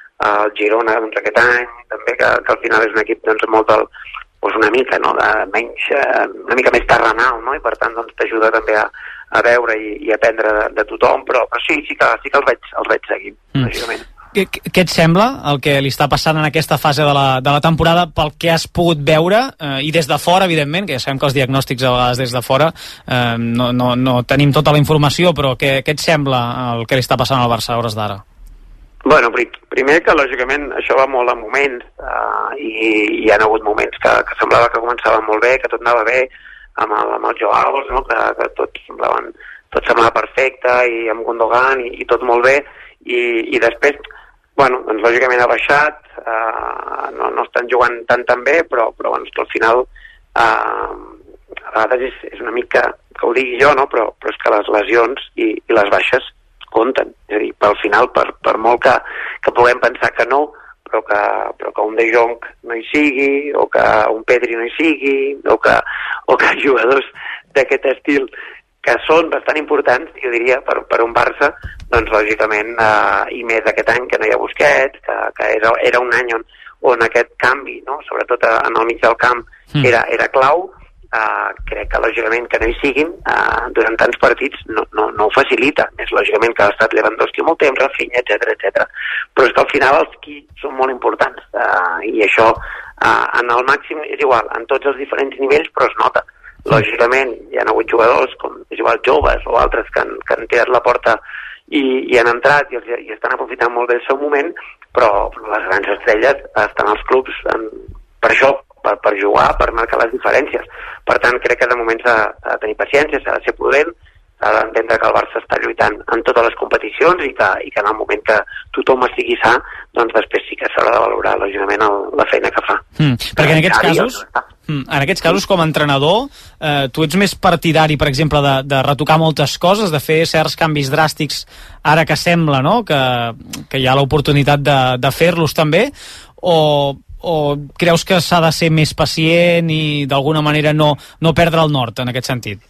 el Girona doncs, aquest any, també que, que al final és un equip doncs, molt del, doncs, una mica, no? de menys, una mica més terrenal, no? I per tant doncs, t'ajuda també a, a veure i, i aprendre de, de tothom, però, però sí, sí que, sí que els veig, els veig seguint, mm. lògicament. Què, què et sembla el que li està passant en aquesta fase de la, de la temporada pel que has pogut veure eh, i des de fora, evidentment, que ja sabem que els diagnòstics a vegades des de fora eh, no, no, no tenim tota la informació, però què, què et sembla el que li està passant al Barça a hores d'ara? Bueno, primer que lògicament això va molt en moments uh, i hi ha hagut moments que, que semblava que començava molt bé, que tot anava bé amb el, amb el Joao, no? que, que tot, semblaven, tot semblava perfecte i amb Gundogan i, i tot molt bé i, i després bueno, doncs lògicament ha baixat, eh, no, no estan jugant tan tan bé, però, però bueno, al final eh, a vegades és, és una mica, que ho digui jo, no? però, però és que les lesions i, i les baixes compten. És a dir, pel final, per, per molt que, que puguem pensar que no, però que, però que un De Jong no hi sigui, o que un Pedri no hi sigui, o que, o que jugadors d'aquest estil que són bastant importants, jo diria, per, per un Barça, doncs lògicament, eh, i més aquest any que no hi ha Busquets, que, que era, era un any on, on aquest canvi, no? sobretot en el mig del camp, mm. era, era clau, eh, crec que lògicament que no hi siguin eh, durant tants partits no, no, no ho facilita, més lògicament que ha estat Lewandowski molt temps, Rafinha, etcètera, etcètera. Però és que al final els qui són molt importants, eh, i això eh, en el màxim és igual, en tots els diferents nivells, però es nota. Lògicament hi ha hagut jugadors com és igual joves o altres que han, que han tirat la porta i, i han entrat i, els, i estan aprofitant molt bé el seu moment, però, però les grans estrelles estan als clubs en, per això, per, per jugar, per marcar les diferències. Per tant, crec que de moment s'ha de tenir paciència, s'ha de ser prudent, s'ha d'entendre que el Barça està lluitant en totes les competicions i que, i que en el moment que tothom estigui sa, doncs després sí que s'haurà de valorar, lògicament, el, la feina que fa. Mm, perquè en aquests casos... En aquests casos, com a entrenador, eh, tu ets més partidari, per exemple, de, de retocar moltes coses, de fer certs canvis dràstics, ara que sembla, no?, que, que hi ha l'oportunitat de, de fer-los també, o, o creus que s'ha de ser més pacient i d'alguna manera no, no perdre el nord en aquest sentit?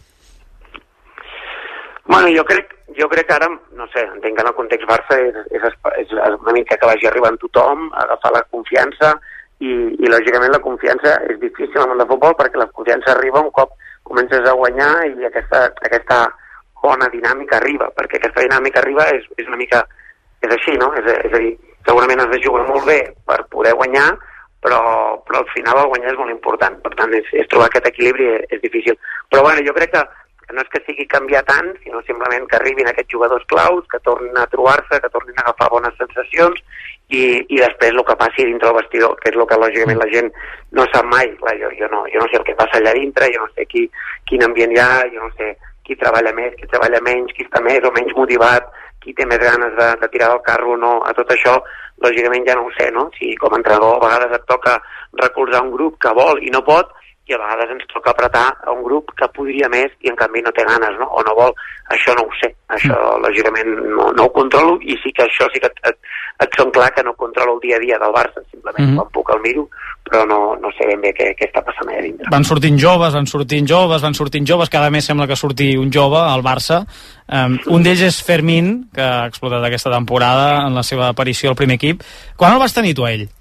Bueno, jo crec, jo crec que ara, no sé, entenc que en el context Barça és, és, és una mica que vagi arribant tothom, agafar la confiança, i, i lògicament la confiança és difícil en el món de futbol perquè la confiança arriba un cop comences a guanyar i aquesta, aquesta bona dinàmica arriba, perquè aquesta dinàmica arriba és, és una mica, és així, no? És, és a dir, segurament has de jugar molt bé per poder guanyar, però, però al final el guanyar és molt important, per tant és, és trobar aquest equilibri és, és difícil. Però bueno, jo crec que no és que sigui canviar tant, sinó simplement que arribin aquests jugadors claus, que tornin a trobar-se, que tornin a agafar bones sensacions i, i després el que passi dintre el vestidor, que és el que lògicament la gent no sap mai. Clar, jo, jo, no, jo no sé el que passa allà dintre, jo no sé qui, quin ambient hi ha, jo no sé qui treballa més, qui treballa menys, qui està més o menys motivat, qui té més ganes de, de tirar del carro o no, a tot això lògicament ja no ho sé, no? Si com a entrenador a vegades et toca recolzar un grup que vol i no pot, i a vegades ens toca apretar a un grup que podria més i en canvi no té ganes, no? O no vol. Això no ho sé, això mm. lògicament no, no ho controlo, i sí que això sí que et, et, et són clar que no controlo el dia a dia del Barça, simplement mm -hmm. quan puc el miro, però no, no sé ben bé què, què està passant allà dintre. Van sortint joves, van sortint joves, van sortint joves, cada mes sembla que surti un jove al Barça. Um, un d'ells és Fermín, que ha explotat aquesta temporada en la seva aparició al primer equip. Quan el vas tenir tu a ell?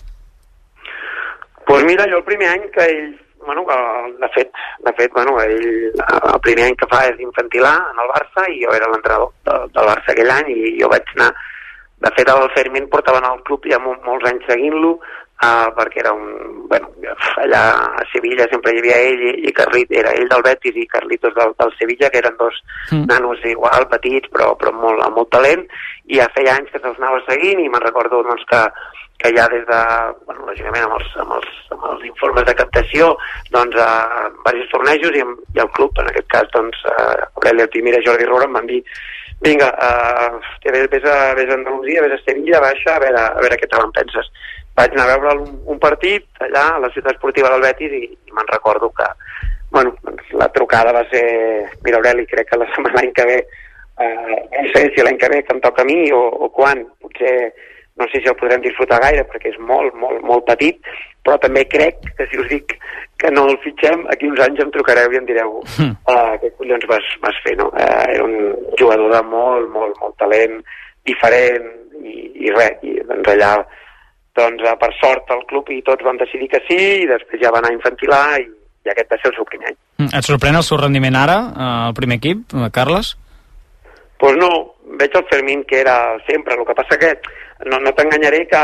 Doncs pues mira, jo el primer any que ell, bueno, de fet, de fet, bueno, ell el primer any que fa és infantilar en el Barça i jo era l'entrenador del, del Barça aquell any i jo vaig anar, de fet el Fermín portava en el club ja molts, molts anys seguint-lo, Uh, perquè era un... Bueno, allà a Sevilla sempre hi havia ell i, i Carlitos, era ell del Betis i Carlitos del, del Sevilla, que eren dos mm. nanos igual, petits, però, però molt, amb molt talent, i ja feia anys que se'ls anava seguint i me'n recordo doncs, que, que ja des de, bueno, lògicament amb els, amb els, amb els informes de captació, doncs a uh, diversos tornejos i, i el club, en aquest cas, doncs, uh, Aureli Altimira i Jordi Roura em van dir vinga, uh, vés, vés, a, vés a Andalusia, vés a Sevilla, baixa, a veure, a veure què tal en penses. Vaig anar a veure un, un partit allà a la ciutat esportiva del Betis i, i me'n recordo que, bueno, doncs la trucada va ser, mira Aureli, crec que la setmana l'any que ve, eh, no sé si l'any que ve que em toca a mi o, o quan, potser no sé si el podrem disfrutar gaire perquè és molt, molt, molt petit, però també crec que si us dic que no el fitxem, aquí uns anys em trucareu i em direu mm. uh, què collons vas, vas fer, no? Uh, era un jugador de molt, molt, molt talent, diferent i, i res, i doncs allà doncs per sort el club i tots van decidir que sí i després ja va anar a infantilar i, i aquest va ser el seu primer any. Et sorprèn el seu rendiment ara, al primer equip, Carles? Doncs pues no, veig el Fermín que era sempre, el que passa que no, no t'enganyaré que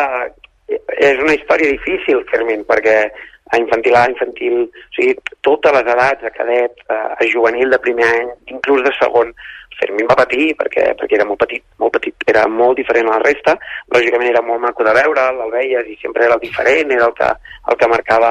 és una història difícil, Fermín, perquè a infantilar, infantil, o sigui, totes les edats, a cadet, a juvenil de primer any, inclús de segon, Fermín va patir perquè, perquè era molt petit, molt petit, era molt diferent a la resta, lògicament era molt maco de veure'l, el veies i sempre era el diferent, era el que, el que marcava...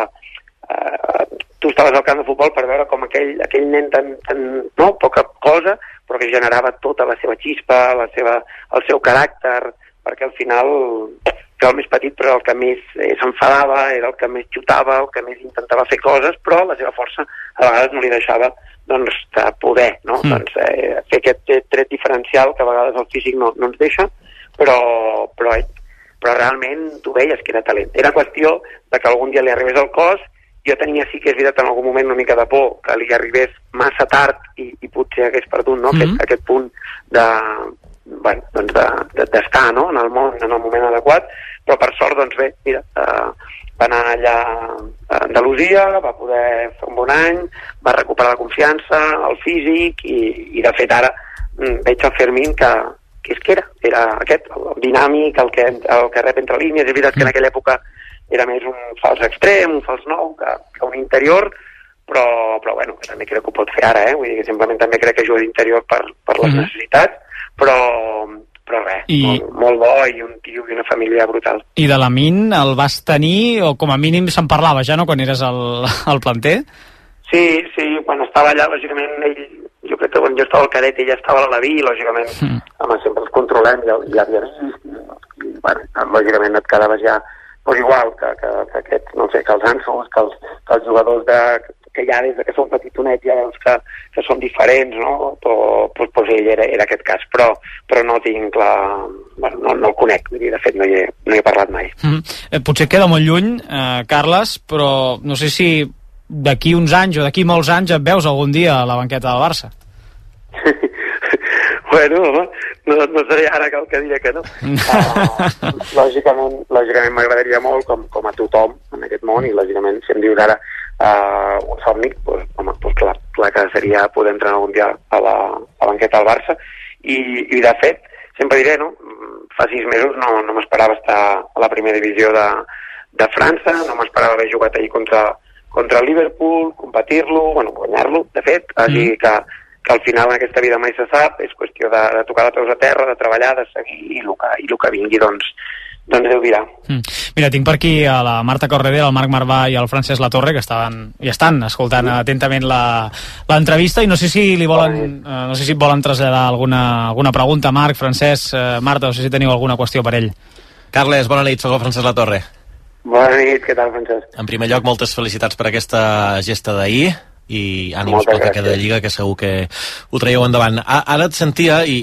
Eh, tu estaves al camp de futbol per veure com aquell, aquell nen tan, tan, no, poca cosa, però que generava tota la seva xispa, la seva, el seu caràcter, perquè al final era el més petit però el que més eh, s'enfadava, era el que més xutava, el que més intentava fer coses, però la seva força a vegades no li deixava doncs, de poder, no? Mm. Doncs, eh, fer aquest tret diferencial que a vegades el físic no, no ens deixa, però, però, però realment tu veies que era talent. Era qüestió de que algun dia li arribés al cos. Jo tenia, sí que és veritat, en algun moment una mica de por que li arribés massa tard i, i potser hagués perdut, no? Mm-hmm. aquest, aquest punt de, bueno, doncs de, de, d'estar, no? En el món, en el moment adequat, però per sort, doncs bé, mira, eh, va anar allà a Andalusia, va poder fer un bon any, va recuperar la confiança, el físic, i, i de fet ara veig el Fermín que, que és que era, era aquest, el dinàmic, el que, el que rep entre línies. És veritat que en aquella època era més un fals extrem, un fals nou, que, que un interior, però, però bueno, que també crec que ho pot fer ara, eh? Vull dir que simplement també crec que juga d'interior per, per les mm-hmm. necessitats, però, però res, I... molt, molt bo i un tio i una família brutal. I de Lamine el vas tenir, o com a mínim se'n parlava ja, no?, quan eres al, al planter? Sí, sí, quan estava allà, lògicament, ell, jo crec que quan jo estava al cadet, ell estava a l'Alaví, lògicament, mm. home, sempre els controlem, ja, ja havia vist, i, i, bueno, lògicament et quedaves ja, doncs igual, que, que, que aquests, no sé, que els Ansos, que els, que els jugadors de... que ja des que són petitonets ja veus que, que són diferents, no? Però, doncs, doncs ell era, era aquest cas, però, però no tinc la... Bueno, no, no el conec, vull dir, de fet no hi he, no hi he parlat mai. Mm-hmm. Eh, potser queda molt lluny, eh, Carles, però no sé si d'aquí uns anys o d'aquí molts anys et veus algun dia a la banqueta del Barça. Bueno, home, no, no seré ara que el que diré que no. Uh, lògicament, lògicament m'agradaria molt, com, com a tothom en aquest món, i lògicament, si em dius ara uh, un somni, doncs, home, doncs clar, clar que seria poder entrar algun dia a la, a la banqueta del Barça, i, i de fet, sempre diré, no? Fa sis mesos no, no m'esperava estar a la primera divisió de, de França, no m'esperava haver jugat ahir contra, contra el Liverpool, competir-lo, bueno, guanyar-lo, de fet, mm. així que que al final en aquesta vida mai se sap, és qüestió de, de tocar de peus a terra, de treballar, de seguir, i el que, i el que vingui, doncs, doncs Déu dirà. Mm. Mira, tinc per aquí a la Marta Corredera, el Marc Marvà i el Francesc Latorre, que estaven i estan escoltant mm. atentament l'entrevista, i no sé si li volen, eh, no sé si volen traslladar alguna, alguna pregunta, Marc, Francesc, eh, Marta, no sé si teniu alguna qüestió per ell. Carles, bona nit, soc el Francesc Latorre. Bona nit, què tal, Francesc? En primer lloc, moltes felicitats per aquesta gesta d'ahir i ànims pel que queda de Lliga, que segur que ho traieu endavant. Ara et sentia i,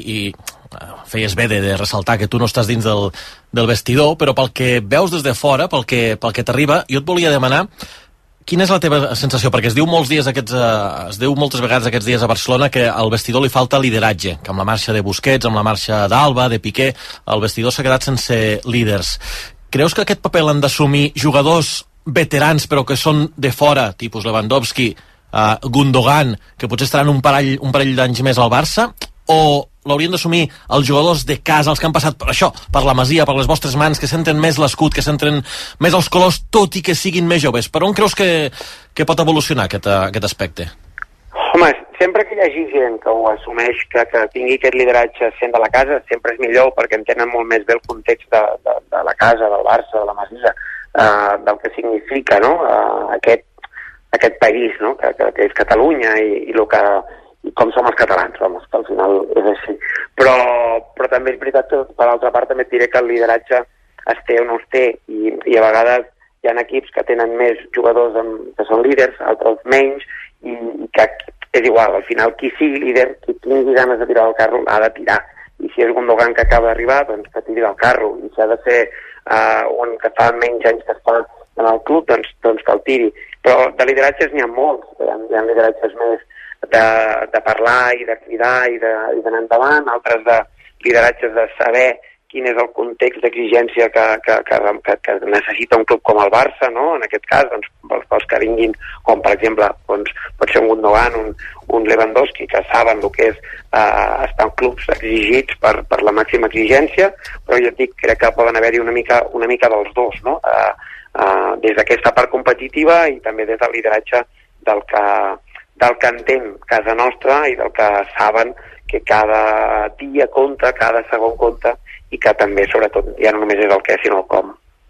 i feies bé de, de ressaltar que tu no estàs dins del, del vestidor, però pel que veus des de fora, pel que, pel que t'arriba, jo et volia demanar quina és la teva sensació, perquè es diu molts dies aquests, eh, es diu moltes vegades aquests dies a Barcelona que al vestidor li falta lideratge, que amb la marxa de Busquets, amb la marxa d'Alba, de Piqué, el vestidor s'ha quedat sense líders. Creus que aquest paper l'han d'assumir jugadors veterans però que són de fora, tipus Lewandowski, uh, Gundogan, que potser estaran un parell, un parell d'anys més al Barça, o l'haurien d'assumir els jugadors de casa, els que han passat per això, per la Masia, per les vostres mans, que senten més l'escut, que senten més els colors, tot i que siguin més joves? Per on creus que, que pot evolucionar aquest, aquest aspecte? Home, sempre que hi hagi gent que ho assumeix, que, que tingui aquest lideratge sent de la casa, sempre és millor perquè entenen molt més bé el context de, de, de la casa, del Barça, de la Masia, uh, del que significa, no?, uh, aquest, aquest país, no?, que, que, que és Catalunya i, i, lo que, i com som els catalans, vamos, que al final és així. Però, però també és veritat que, per altra part, també et diré que el lideratge es té o no es té, i, i a vegades hi ha equips que tenen més jugadors amb, que són líders, altres menys, i, i que és igual, al final qui sigui líder, qui tingui ganes de tirar el carro, ha de tirar. I si és Gundogan que acaba d'arribar, doncs que tiri el carro. I si ha de ser uh, un que fa menys anys que està en el club, doncs, doncs que el tiri. Però de lideratges n'hi ha molts. Hi ha, hi ha lideratges més de, de parlar i de cridar i d'anar endavant, altres de lideratges de saber quin és el context d'exigència que, que, que, que, que necessita un club com el Barça, no? En aquest cas, doncs, pels, pels que vinguin, com per exemple, doncs, pot ser un Gundogan, un, un Lewandowski, que saben el que és eh, estar en clubs exigits per, per la màxima exigència, però jo et dic, crec que poden haver-hi una mica, una mica dels dos, no? Eh, eh, des d'aquesta part competitiva i també des del lideratge del que, del que entén casa nostra i del que saben que cada dia compta, cada segon compta, i que també, sobretot, ja no només és el què, sinó el com.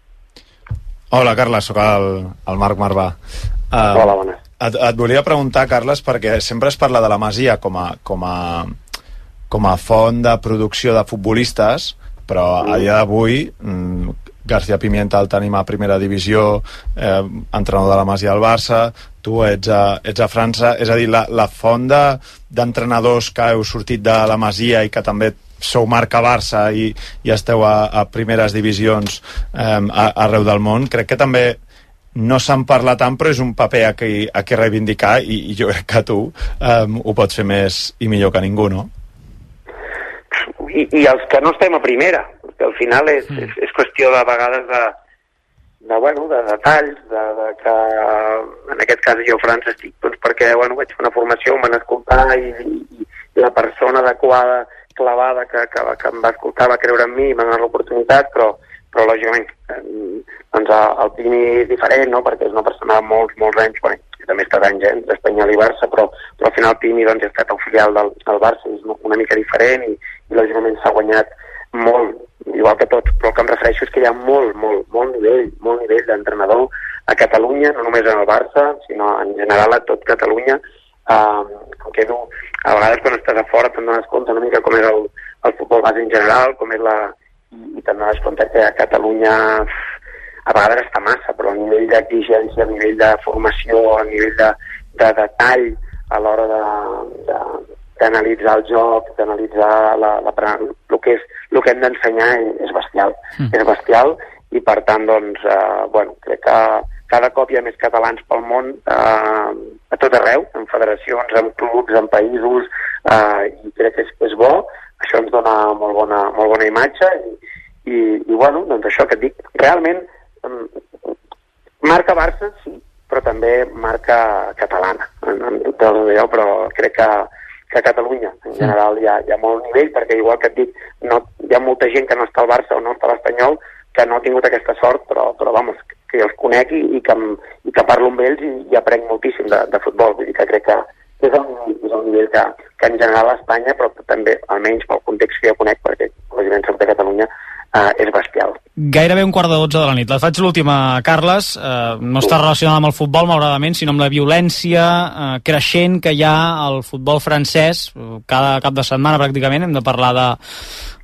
Hola, Carles, sóc el, el Marc Marvà. Uh, Hola, bones. Et, et volia preguntar, Carles, perquè sempre es parla de la Masia com a, com a, com a font de producció de futbolistes, però mm. a dia d'avui mm, García Pimienta el tenim a primera divisió, eh, entrenador de la Masia al Barça, tu ets a, ets a França, és a dir, la, la font d'entrenadors de, que heu sortit de la Masia i que també sou marca Barça i, i esteu a, a primeres divisions eh, arreu del món, crec que també no se'n parla tant, però és un paper a qui, a qui reivindicar i, i jo crec que tu eh, ho pots fer més i millor que ningú, no? I, i els que no estem a primera, que al final és, mm. és, és qüestió de vegades de, de, bueno, de detalls, de, de que en aquest cas jo a França estic doncs perquè bueno, vaig fer una formació, em van escoltar i, i, i la persona adequada clavada que, que, que em va escoltar, va creure en mi i m'ha donat l'oportunitat, però, però lògicament doncs el Pini és diferent, no? Perquè és una persona de molts, molts anys, bueno, també està d'anys, eh, d'Espanyol i Barça, però, però al final Pini doncs, ha estat el filial del, del Barça, és una mica diferent i, i lògicament s'ha guanyat molt, igual que tots, però el que em refereixo és que hi ha molt, molt, molt nivell, molt nivell d'entrenador a Catalunya, no només en el Barça, sinó en general a tot Catalunya. Uh, quedo, a vegades quan estàs a fora te'n dones compte una mica com és el, el futbol base en general, com és la, i, i te'n dones compte que a Catalunya a vegades està massa, però a nivell d'exigència, a nivell de formació, a nivell de, de detall a l'hora de, de, d'analitzar el joc, d'analitzar la, la, el, que és, el que hem d'ensenyar és bestial, mm. és bestial i per tant doncs, uh, bueno, crec que cada cop hi ha més catalans pel món, eh, a tot arreu, en federacions, en clubs, en països, eh, i crec que és, és bo, això ens dona molt bona, molt bona imatge, i, i, i bueno, doncs això que et dic, realment, eh, marca Barça, sí, però també marca catalana, en, en tot allò, però crec que, que a Catalunya, en general, hi ha, hi ha molt nivell, perquè igual que et dic, no, hi ha molta gent que no està al Barça o no està a l'Espanyol, que no ha tingut aquesta sort, però, però vamos, que els conec i, i, que, i que parlo amb ells i, i aprenc moltíssim de, de futbol. Vull dir que crec que és el, és el nivell que, que en general a Espanya, però també, almenys pel context que jo conec, perquè lògicament soc de Catalunya, eh, és bestial. Gairebé un quart de dotze de la nit. La faig l'última, Carles. Eh, no està relacionada amb el futbol, malauradament, sinó amb la violència eh, creixent que hi ha al futbol francès. Cada cap de setmana, pràcticament, hem de parlar de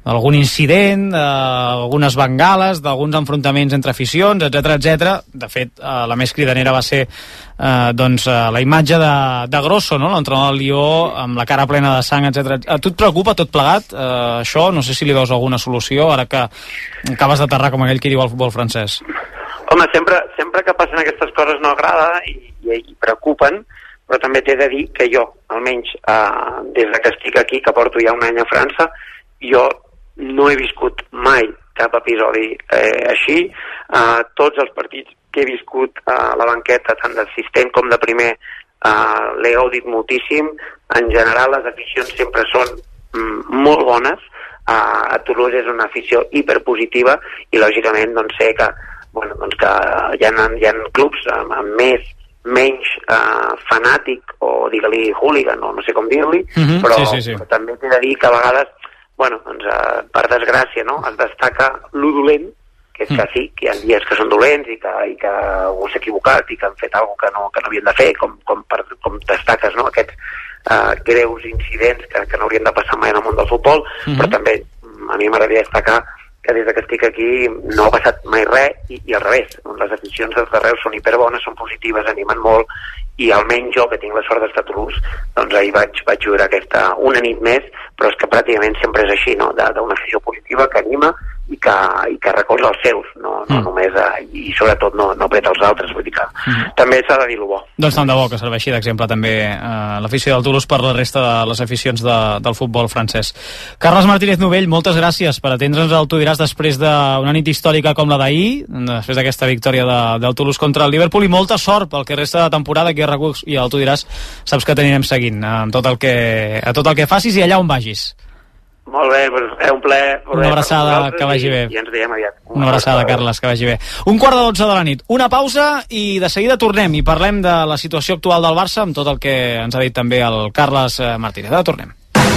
algun incident, eh, algunes bengales, d'alguns enfrontaments entre aficions, etcètera, etcètera. De fet, eh, la més cridanera va ser eh, doncs, eh, la imatge de, de Grosso, no? L'entrenador del Lió, amb la cara plena de sang, etcètera. A tu et preocupa tot plegat, eh, això? No sé si li veus alguna solució, ara que acabes d'aterrar, com aquell que diu al futbol francès. Home, sempre, sempre que passen aquestes coses no agrada i, i, i preocupen, però també t'he de dir que jo, almenys eh, des de que estic aquí, que porto ja un any a França, jo no he viscut mai cap episodi eh, així. Eh, tots els partits que he viscut a la banqueta, tant d'assistent com de primer, eh, l'he gaudit moltíssim. En general, les aficions sempre són mm, molt bones. Eh, a Toulouse és una afició hiperpositiva i, lògicament, doncs, sé que, bueno, doncs que hi ha, hi ha clubs amb, amb més menys uh, fanàtic o digue-li hooligan o no sé com dir-li, mm-hmm, però, sí, sí, sí. però també t'he de dir que a vegades, bueno, doncs, uh, per desgràcia, no?, es destaca lo dolent, que és que sí, que hi ha dies que són dolents i que, i que algú s'ha equivocat i que han fet alguna que no, que no havien de fer, com, com, per, com destaques, no?, aquests uh, greus incidents que, que no haurien de passar mai en el món del futbol, mm-hmm. però també a mi m'agradaria destacar que des que estic aquí no ha passat mai res i, i al revés, les aficions dels d'arreu són hiperbones, són positives, animen molt i almenys jo, que tinc la sort d'estar a Toulouse, doncs ahir vaig, vaig viure aquesta una nit més, però és que pràcticament sempre és així, no?, d'una afició positiva que anima i que, i que recolza els seus, no, no mm. només, eh, i sobretot no, no apreta els altres, vull dir que mm. també s'ha de dir-ho bo. Doncs tant de bo que serveixi d'exemple també eh, l'afició del Toulouse per la resta de les aficions de, del futbol francès. Carles Martínez Novell, moltes gràcies per atendre'ns al Tu diràs després d'una nit històrica com la d'ahir, després d'aquesta victòria de, del Toulouse contra el Liverpool, i molta sort pel que resta de temporada aquí a RAC u i al Tu diràs, saps que t'anirem seguint amb tot el que, a tot el que facis i allà on vagis. Molt bé, doncs és un plaer. Una abraçada, que vagi bé. I, i ens veiem aviat. Una, una abraçada, Carles, que vagi bé. Un quart de dotze de la nit. Una pausa i de seguida tornem i parlem de la situació actual del Barça amb tot el que ens ha dit també el Carles Martínez. Ara tornem.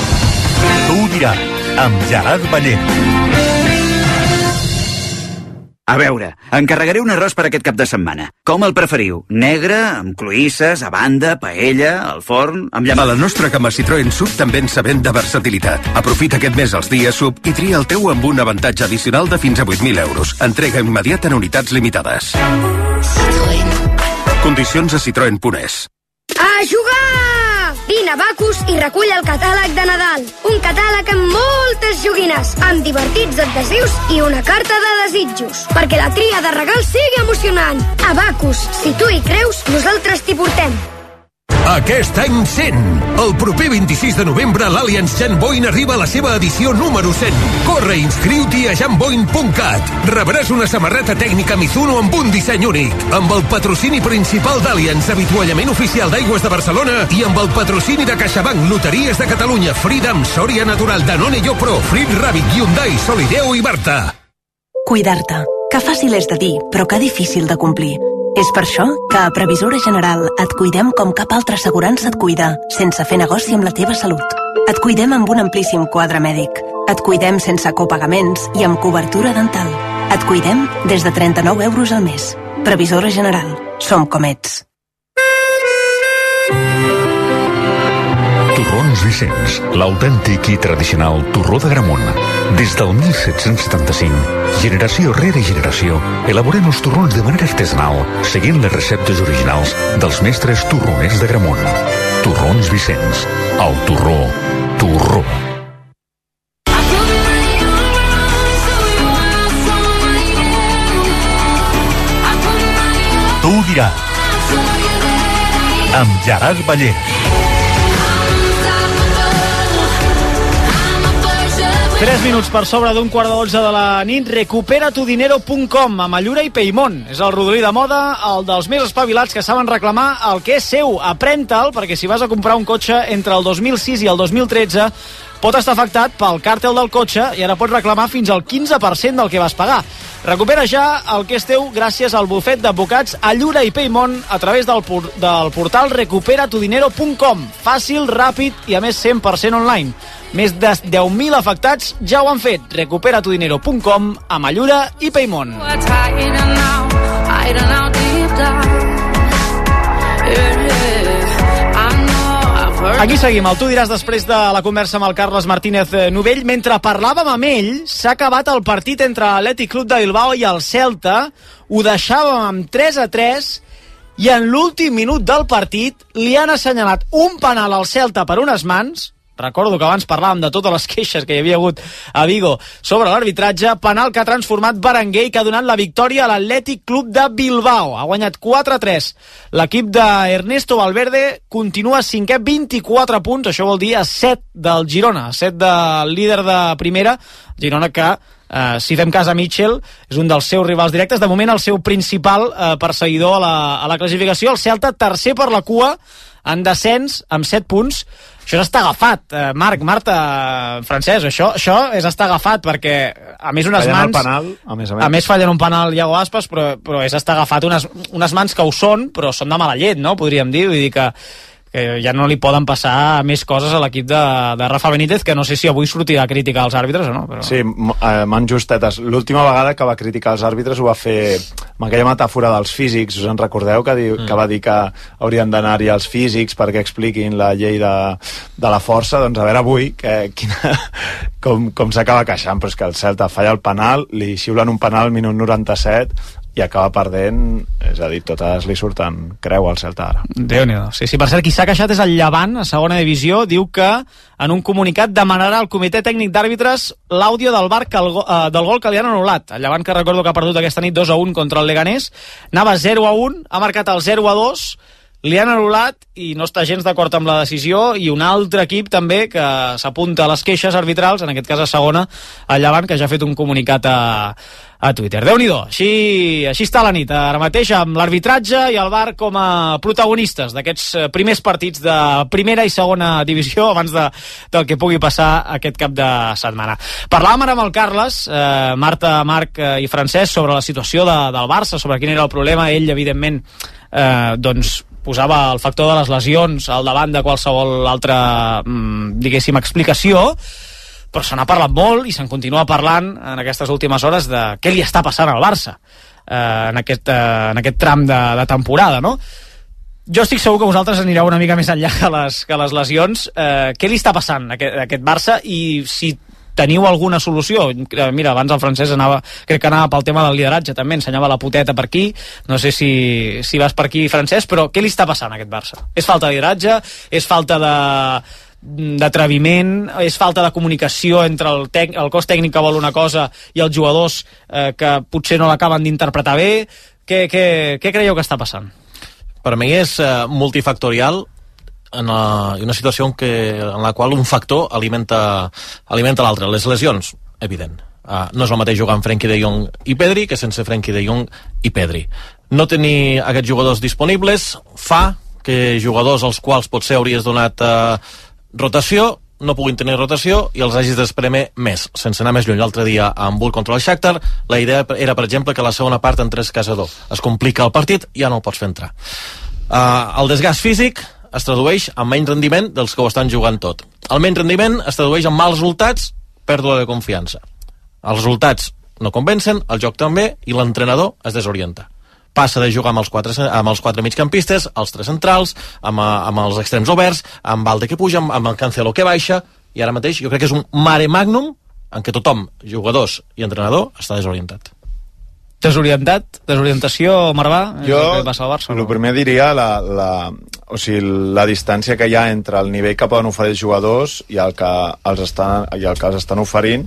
Tu diràs, amb Gerard Ballent. A veure, encarregaré un arròs per aquest cap de setmana. Com el preferiu? Negre, amb cloïsses, a banda, paella, al forn, amb llamada... A la nostra gamma Citroën Sub també ens sabem de versatilitat. Aprofita aquest mes els dies Sub i tria el teu amb un avantatge addicional de fins a vuit mil euros. Entrega immediata en unitats limitades. Citroën. Condicions a citroen punt es. A jugar! Vine a Bacus i recull el catàleg de Nadal. Un catàleg amb moltes joguines, amb divertits adhesius i una carta de desitjos. Perquè la tria de regals sigui emocionant. A Bacus, si tu hi creus, nosaltres t'hi portem. Aquest any cent! El proper vint-i-sis de novembre l'Allianz Janboin arriba a la seva edició número cent. Corre i inscriu-t'hi a janboin punt cat. Rebràs una samarreta tècnica Mizuno amb un disseny únic, amb el patrocini principal d'Allianz, avituallament oficial d'Aigües de Barcelona, i amb el patrocini de CaixaBank, Loteries de Catalunya, Freedom, Sòria Natural, Danone Yo Pro, Frit Rabbit, Hyundai, Solideo i Barta. Cuidar-te. Que fàcil és de dir, però que difícil de complir. És per això que a Previsora General et cuidem com cap altra assegurança et cuida, sense fer negoci amb la teva salut. Et cuidem amb un amplíssim quadre mèdic. Et cuidem sense copagaments i amb cobertura dental. Et cuidem des de trenta-nou euros al mes. Previsora General. Som com ets. Torrons Vicenç, l'autèntic i tradicional torró de Gramunt. Des del mil set-cents setanta-cinc, generació rere generació, elaborem els torrons de manera artesanal, seguint les receptes originals dels mestres torroners de Gramunt. Torrons Vicenç, el torró, torró. Tu diràs, amb Gerard Ballent. Tres minuts per sobre d'un quart de dotze de la nit. recupera tu dinero punt com a Mallura i Peimont. És el rodolí de moda, el dels més espavilats que saben reclamar el que és seu. Aprenta-el, perquè si vas a comprar un cotxe entre el dos mil sis i el dos mil tretze pot estar afectat pel càrtel del cotxe i ara pots reclamar fins al quinze per cent del que vas pagar. Recupera ja el que és teu gràcies al bufet d'advocats Allura i Peimont a través del, por del portal recupera tu dinero punt com. Fàcil, ràpid i a més cent per cent online. Més de deu mil afectats ja ho han fet. recupera tu dinero punt com amb Allura i Peimont. Aquí seguim, el Tu diràs després de la conversa amb el Carles Martínez Novell. Mentre parlàvem amb ell, s'ha acabat el partit entre l'Atlètic Club de Bilbao i el Celta. Ho deixàvem amb tres a tres i en l'últim minut del partit li han assenyalat un penal al Celta per unes mans. Recordo que abans parlàvem de totes les queixes que hi havia hagut a Vigo sobre l'arbitratge. Penal que ha transformat Berenguer i que ha donat la victòria a l'Atlètic Club de Bilbao. Ha guanyat quatre a tres. L'equip d'Ernesto Valverde continua cinquè, vint-i-quatre punts. Això vol dir a set del Girona, a set del líder de primera. Girona que, eh, si fem cas a Mitchell, és un dels seus rivals directes. De moment el seu principal eh, perseguidor a la, a la classificació. El Celta tercer per la cua, en descens, amb set punts. Això és estar agafat, eh, Marc, Marta, Francesc, això, això és estar agafat, perquè a més unes fallen mans... Penal, a més a més. A més fallen un penal Iago Aspas, però, però és estar agafat unes, unes mans que ho són, però són de mala llet, no?, podríem dir, vull dir que, que ja no li poden passar més coses a l'equip de, de Rafa Benítez, que no sé si avui sortirà a criticar els àrbitres o no. Però... Sí, eh, mans justetes. L'última vegada que va criticar els àrbitres ho va fer amb aquella metàfora dels físics, us en recordeu? Que, diu, mm. que va dir que haurien d'anar-hi els físics perquè expliquin la llei de, de la força. Doncs a veure avui que, quina, com, com s'acaba queixant, però és que el Celta falla el penal, li xiulen un penal al minut noranta-set i acaba perdent, és a dir, totes li surten creu al Celta ara. Déu-n'hi-do. Sí, sí, per cert, qui s'ha queixat és el Llevant, a segona divisió. Diu que en un comunicat demanarà al comitè tècnic d'àrbitres l'àudio del bar que el, uh, del gol que li han anul·lat. El Llevant, que recordo que ha perdut aquesta nit dos a un contra el Leganés, anava zero a un, ha marcat el zero a dos, li han anul·lat i no està gens d'acord amb la decisió, i un altre equip també que s'apunta a les queixes arbitrals, en aquest cas a segona, el Llevant, que ja ha fet un comunicat a, a Twitter. Déu-n'hi-do, així, així està la nit, ara mateix amb l'arbitratge i el V A R com a protagonistes d'aquests primers partits de primera i segona divisió abans de, del que pugui passar aquest cap de setmana. Parlàvem ara amb el Carles, eh, Marta, Marc eh, i Francesc, sobre la situació de, del Barça, sobre quin era el problema. Ell, evidentment, eh, doncs posava el factor de les lesions al davant de qualsevol altra, mm, diguéssim, explicació, però se n'ha parlat molt i se'n continua parlant en aquestes últimes hores de què li està passant al Barça eh, en, aquest, eh, en aquest tram de, de temporada, no? Jo estic segur que vosaltres anireu una mica més enllà que les, que les lesions. Eh, què li està passant a aquest, a aquest Barça, i si teniu alguna solució? Mira, abans el Francesc anava, crec que anava pel tema del lideratge, també ensenyava la poteta per aquí, no sé si, si vas per aquí, Francesc, però què li està passant a aquest Barça? És falta de lideratge? És falta de d'atreviment? És falta de comunicació entre el, tec, el cos tècnic que vol una cosa i els jugadors eh, que potser no l'acaben d'interpretar bé? Què, què, què creieu que està passant? Per mi és eh, multifactorial, en una, una situació en, que, en la qual un factor alimenta, alimenta l'altre. Les lesions, evident. Uh, no és el mateix jugar amb Frenkie de Jong i Pedri que sense Frenkie de Jong i Pedri. No tenir aquests jugadors disponibles fa que jugadors als quals potser hauries donat uh, rotació no puguin tenir rotació i els hagis d'espremer més, sense anar més lluny. L'altre dia amb Bull contra el Shakhtar, la idea era, per exemple, que la segona part entrés Casador. Es complica el partit i ja no el pots fer entrar. Uh, el desgast físic es tradueix en menys rendiment dels que ho estan jugant tot. El menys rendiment es tradueix en mals resultats, pèrdua de confiança. Els resultats no convencen, el joc també, i l'entrenador es desorienta. Passa de jugar amb els quatre, amb els quatre migcampistes, els tres centrals, amb, amb els extrems oberts, amb Valde que puja, amb, amb el Cancelo que baixa, i ara mateix jo crec que és un mare magnum en què tothom, jugadors i entrenador, està desorientat. Desorientat? Desorientació, Marvà? Jo, el, passa al Barça, el primer diria la, la, o sigui, la distància que hi ha entre el nivell que poden oferir els jugadors i el que els estan, i el que els estan oferint,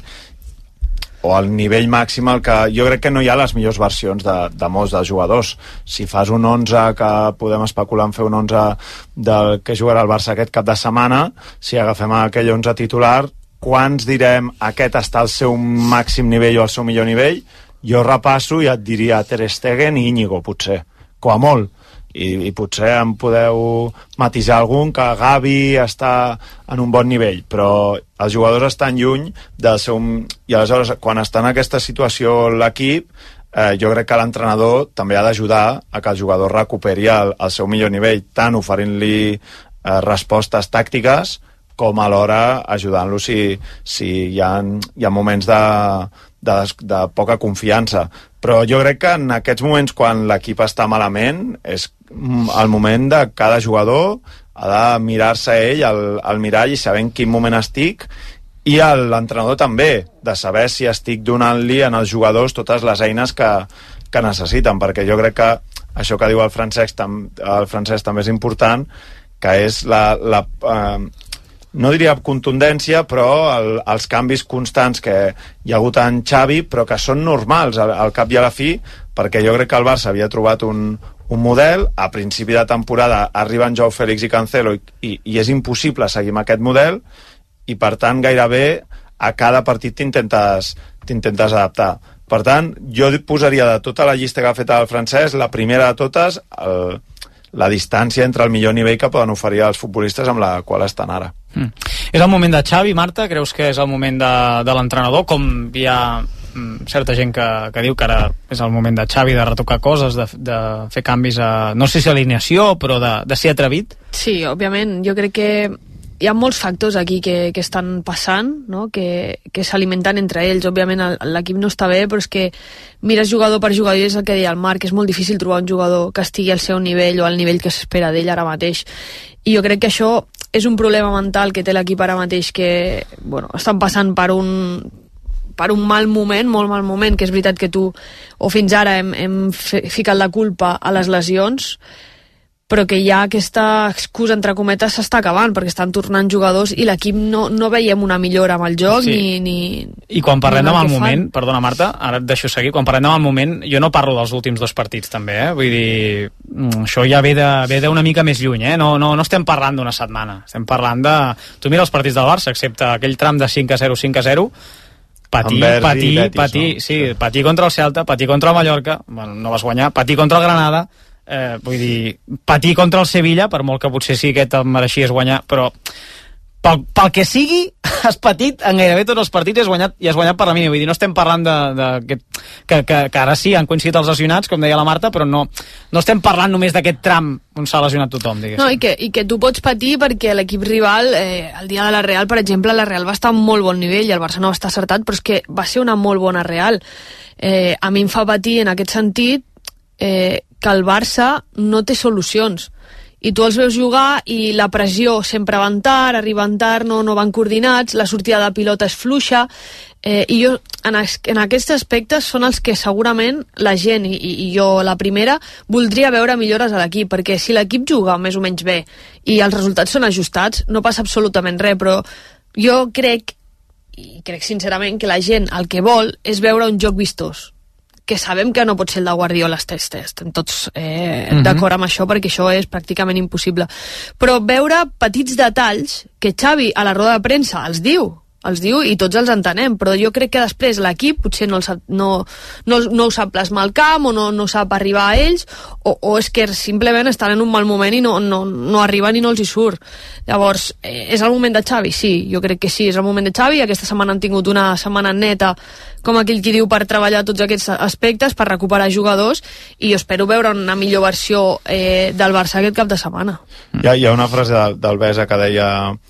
o el nivell màxim, el que jo crec que no hi ha les millors versions de, de molts dels jugadors. Si fas un onze, que podem especular en fer un onze del que jugarà el Barça aquest cap de setmana, si agafem aquell onze titular, quants direm aquest està al seu màxim nivell o al seu millor nivell? Jo repasso i et diria Ter Stegen i Íñigo, potser, com a molt. I, i potser em podeu matisar algun que Gavi està en un bon nivell, però els jugadors estan lluny del seu... I aleshores, quan està en aquesta situació l'equip, eh, jo crec que l'entrenador també ha d'ajudar a que el jugador recuperi el, el seu millor nivell, tant oferint-li eh, respostes tàctiques com alhora ajudant-lo si, si hi ha, hi ha moments de, de, de poca confiança. Però jo crec que en aquests moments, quan l'equip està malament, és el moment de cada jugador ha de mirar-se ell al, al mirall i saber en quin moment estic, i l'entrenador també, de saber si estic donant-li en els jugadors totes les eines que, que necessiten, perquè jo crec que això que diu el Francesc, tam, el Francesc també és important, que és la, la eh, no diria contundència, però el, els canvis constants que hi ha hagut en Xavi, però que són normals al, al cap i a la fi, perquè jo crec que el Barça havia trobat un, un model, a principi de temporada arriben Joao Félix i Cancelo i, i, i és impossible seguir amb aquest model, i per tant gairebé a cada partit t'intentes t'intentes adaptar. Per tant, jo posaria de tota la llista que ha fet el Francesc, la primera de totes, el, la distància entre el millor nivell que poden oferir els futbolistes amb la qual estan ara. Mm. És el moment de Xavi, Marta? Creus que és el moment de, de l'entrenador? Com hi ha mm, certa gent que, que diu que ara és el moment de Xavi de retocar coses, de, de fer canvis a, no sé si alineació, però de, de ser atrevit? Sí, òbviament. Jo crec que hi ha molts factors aquí que, que estan passant, no? que, que s'alimenten entre ells. Òbviament l'equip no està bé, però és que mires jugador per jugador, i és el que deia el Marc, és molt difícil trobar un jugador que estigui al seu nivell o al nivell que s'espera d'ell ara mateix. I jo crec que això és un problema mental que té l'equip ara mateix, que bueno, estan passant per un per un mal moment, molt mal moment, que és veritat que tu, o fins ara hem, hem ficat la culpa a les lesions, però que ja aquesta excusa, entre cometes, s'està acabant, perquè estan tornant jugadors i l'equip no, no veiem una millora amb el joc, sí. ni, ni... I quan parlem de mal moment, fan. perdona Marta, ara et deixo seguir, quan parlem de mal moment, jo no parlo dels últims dos partits també, eh? Vull dir, això ja ve de, ve d'una mica més lluny, eh? No, no, no estem parlant d'una setmana, estem parlant de... Tu mira els partits del Barça, excepte aquell tram de cinc a zero, cinc a zero, patir, Envers patir, Betis, patir, no? sí, patir contra el Celta, patir contra el Mallorca, bueno, no vas guanyar, patir contra el Granada, eh, vull dir, patir contra el Sevilla, per molt que potser sí aquest el mereixies guanyar, però pel, pel que sigui, has patit en gairebé tots els partits i has guanyat, i has guanyat per la mínima. Vull dir, no estem parlant de, de que, que, que, que ara sí han coincidit els lesionats, com deia la Marta, però no, no estem parlant només d'aquest tram on s'ha lesionat tothom, diguéssim. No, i que, i que tu pots patir perquè l'equip rival, eh, el dia de la Real, per exemple, la Real va estar a molt bon nivell i el Barça no va estar acertat, però és que va ser una molt bona Real. Eh, a mi em fa patir en aquest sentit eh, que el Barça no té solucions. I tu els veus jugar i la pressió sempre van tard, arriben tard, no, no van coordinats, la sortida de pilota és fluixa, eh, i jo en, es, en aquests aspectes són els que segurament la gent, i, i jo la primera, voldria veure millores a l'equip, perquè si l'equip juga més o menys bé i els resultats són ajustats, no passa absolutament res, però jo crec, i crec sincerament, que la gent el que vol és veure un joc vistós, que sabem que no pot ser el de Guardiola, estem tots eh, uh-huh. d'acord amb això, perquè això és pràcticament impossible. Però veure petits detalls que Xavi a la roda de premsa els diu, els diu i tots els entenem, però jo crec que després l'equip potser no, sap, no, no, no ho sap plasmar al camp o no, no sap arribar a ells, o, o és que simplement estan en un mal moment i no, no, no arriben i no els hi surt. Llavors, eh, és el moment de Xavi? Sí, jo crec que sí, és el moment de Xavi. Aquesta setmana han tingut una setmana neta, com aquell qui diu, per treballar tots aquests aspectes, per recuperar jugadors, i jo espero veure una millor versió eh, del Barça aquest cap de setmana. Hi ha, hi ha una frase del, del Besa que deia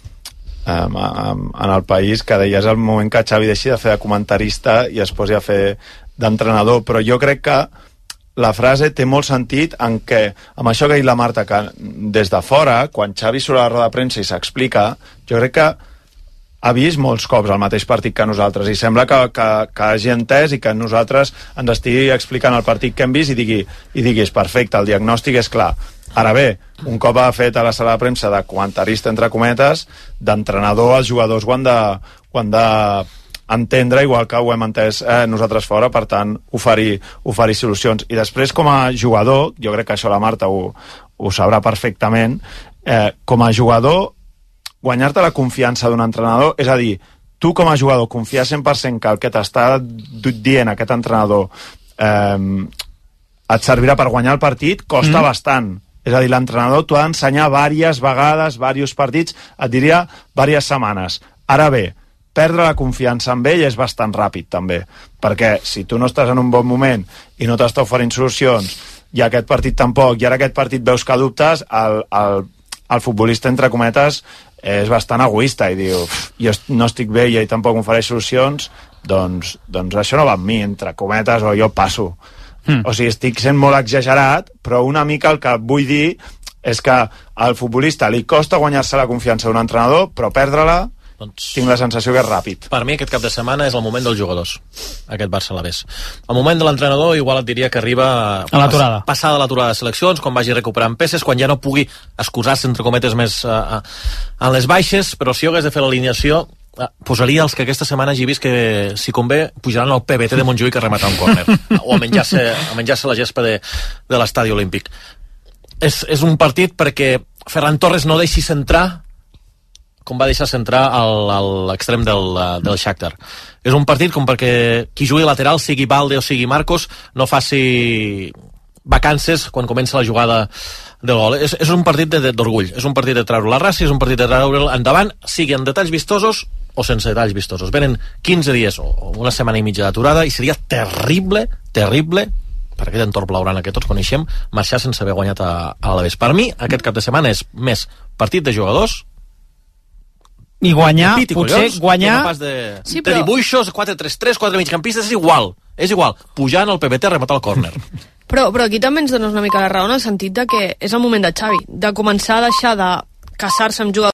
um, um, en el País, que deia és el moment que Xavi deixi de fer de comentarista i es posi a fer d'entrenador, però jo crec que la frase té molt sentit en què, amb això que ha dit la Marta, que des de fora, quan Xavi surt a la roda de premsa i s'explica, jo crec que ha vist molts cops el mateix partit que nosaltres i sembla que, que, que hagi entès i que nosaltres ens estigui explicant el partit que hem vist i, digui, i diguis, perfecte, el diagnòstic és clar. Ara bé, un cop ha fet a la sala de premsa de comentarista, entre cometes, d'entrenador, els jugadors ho han de, ho han de entendre, igual que ho hem entès eh, nosaltres fora, per tant, oferir, oferir solucions. I després, com a jugador, jo crec que això la Marta ho, ho sabrà perfectament, eh, com a jugador, guanyar-te la confiança d'un entrenador, és a dir, tu com a jugador confiar cent per cent que el que t'està dient aquest entrenador eh, et servirà per guanyar el partit, costa mm. bastant. És a dir, l'entrenador t'ho ha d'ensenyar diverses vegades, diversos partits, et diria diverses setmanes. Ara bé, perdre la confiança amb ell és bastant ràpid, també, perquè si tu no estàs en un bon moment i no t'està oferint solucions, i aquest partit tampoc, i ara aquest partit veus que dubtes, el, el, el futbolista, entre cometes, és bastant egoista i diu, jo no estic bé i ell tampoc m'ofereix solucions, doncs, doncs això no va amb mi, entre cometes, o jo passo. Mm. O sigui, estic sent molt exagerat, però una mica el que vull dir és que al futbolista li costa guanyar-se la confiança d'un entrenador, però perdre-la doncs, tinc la sensació que és ràpid. Per mi aquest cap de setmana és el moment dels jugadors, aquest Barça-Alavés. El moment de l'entrenador igual et diria que arriba a l'aturada. Pas, passada l'aturada de seleccions, quan vagi recuperant peces, quan ja no pugui excusar-se entre cometes més uh, uh, en les baixes, però si jo hagués de fer l'alineació uh, posaria els que aquesta setmana hagi vist que, si convé, pujaran al P B T de Montjuïc a rematar un córner o a menjar-se a menjar-se la gespa de, de l'estadi olímpic. És, és un partit perquè Ferran Torres no deixi centrar com va deixar centrar a l'extrem del, del Shakhtar. És un partit com perquè qui jugui lateral, sigui Balde o sigui Marcos, no faci vacances quan comença la jugada del gol. És, és un partit d'orgull, és un partit de treure la raça, és un partit de treure'l endavant, sigui en detalls vistosos o sense detalls vistosos. Venen quinze dies o una setmana i mitja d'aturada i seria terrible, terrible, per aquest entorn blaugrana que tots coneixem, marxar sense haver guanyat a, a l'Alavés. Per mi, aquest cap de setmana és més partit de jugadors i guanyar, Piti, potser collons, guanyar... No pas de, Sí, però... de dibuixos, quatre tres tres, quatre migcampistes, és igual, és igual, pujant al P B T a rematar el córner. Però, però aquí també ens dones una mica la raó en el sentit de que és el moment de Xavi, de començar a deixar de casar-se amb jugadors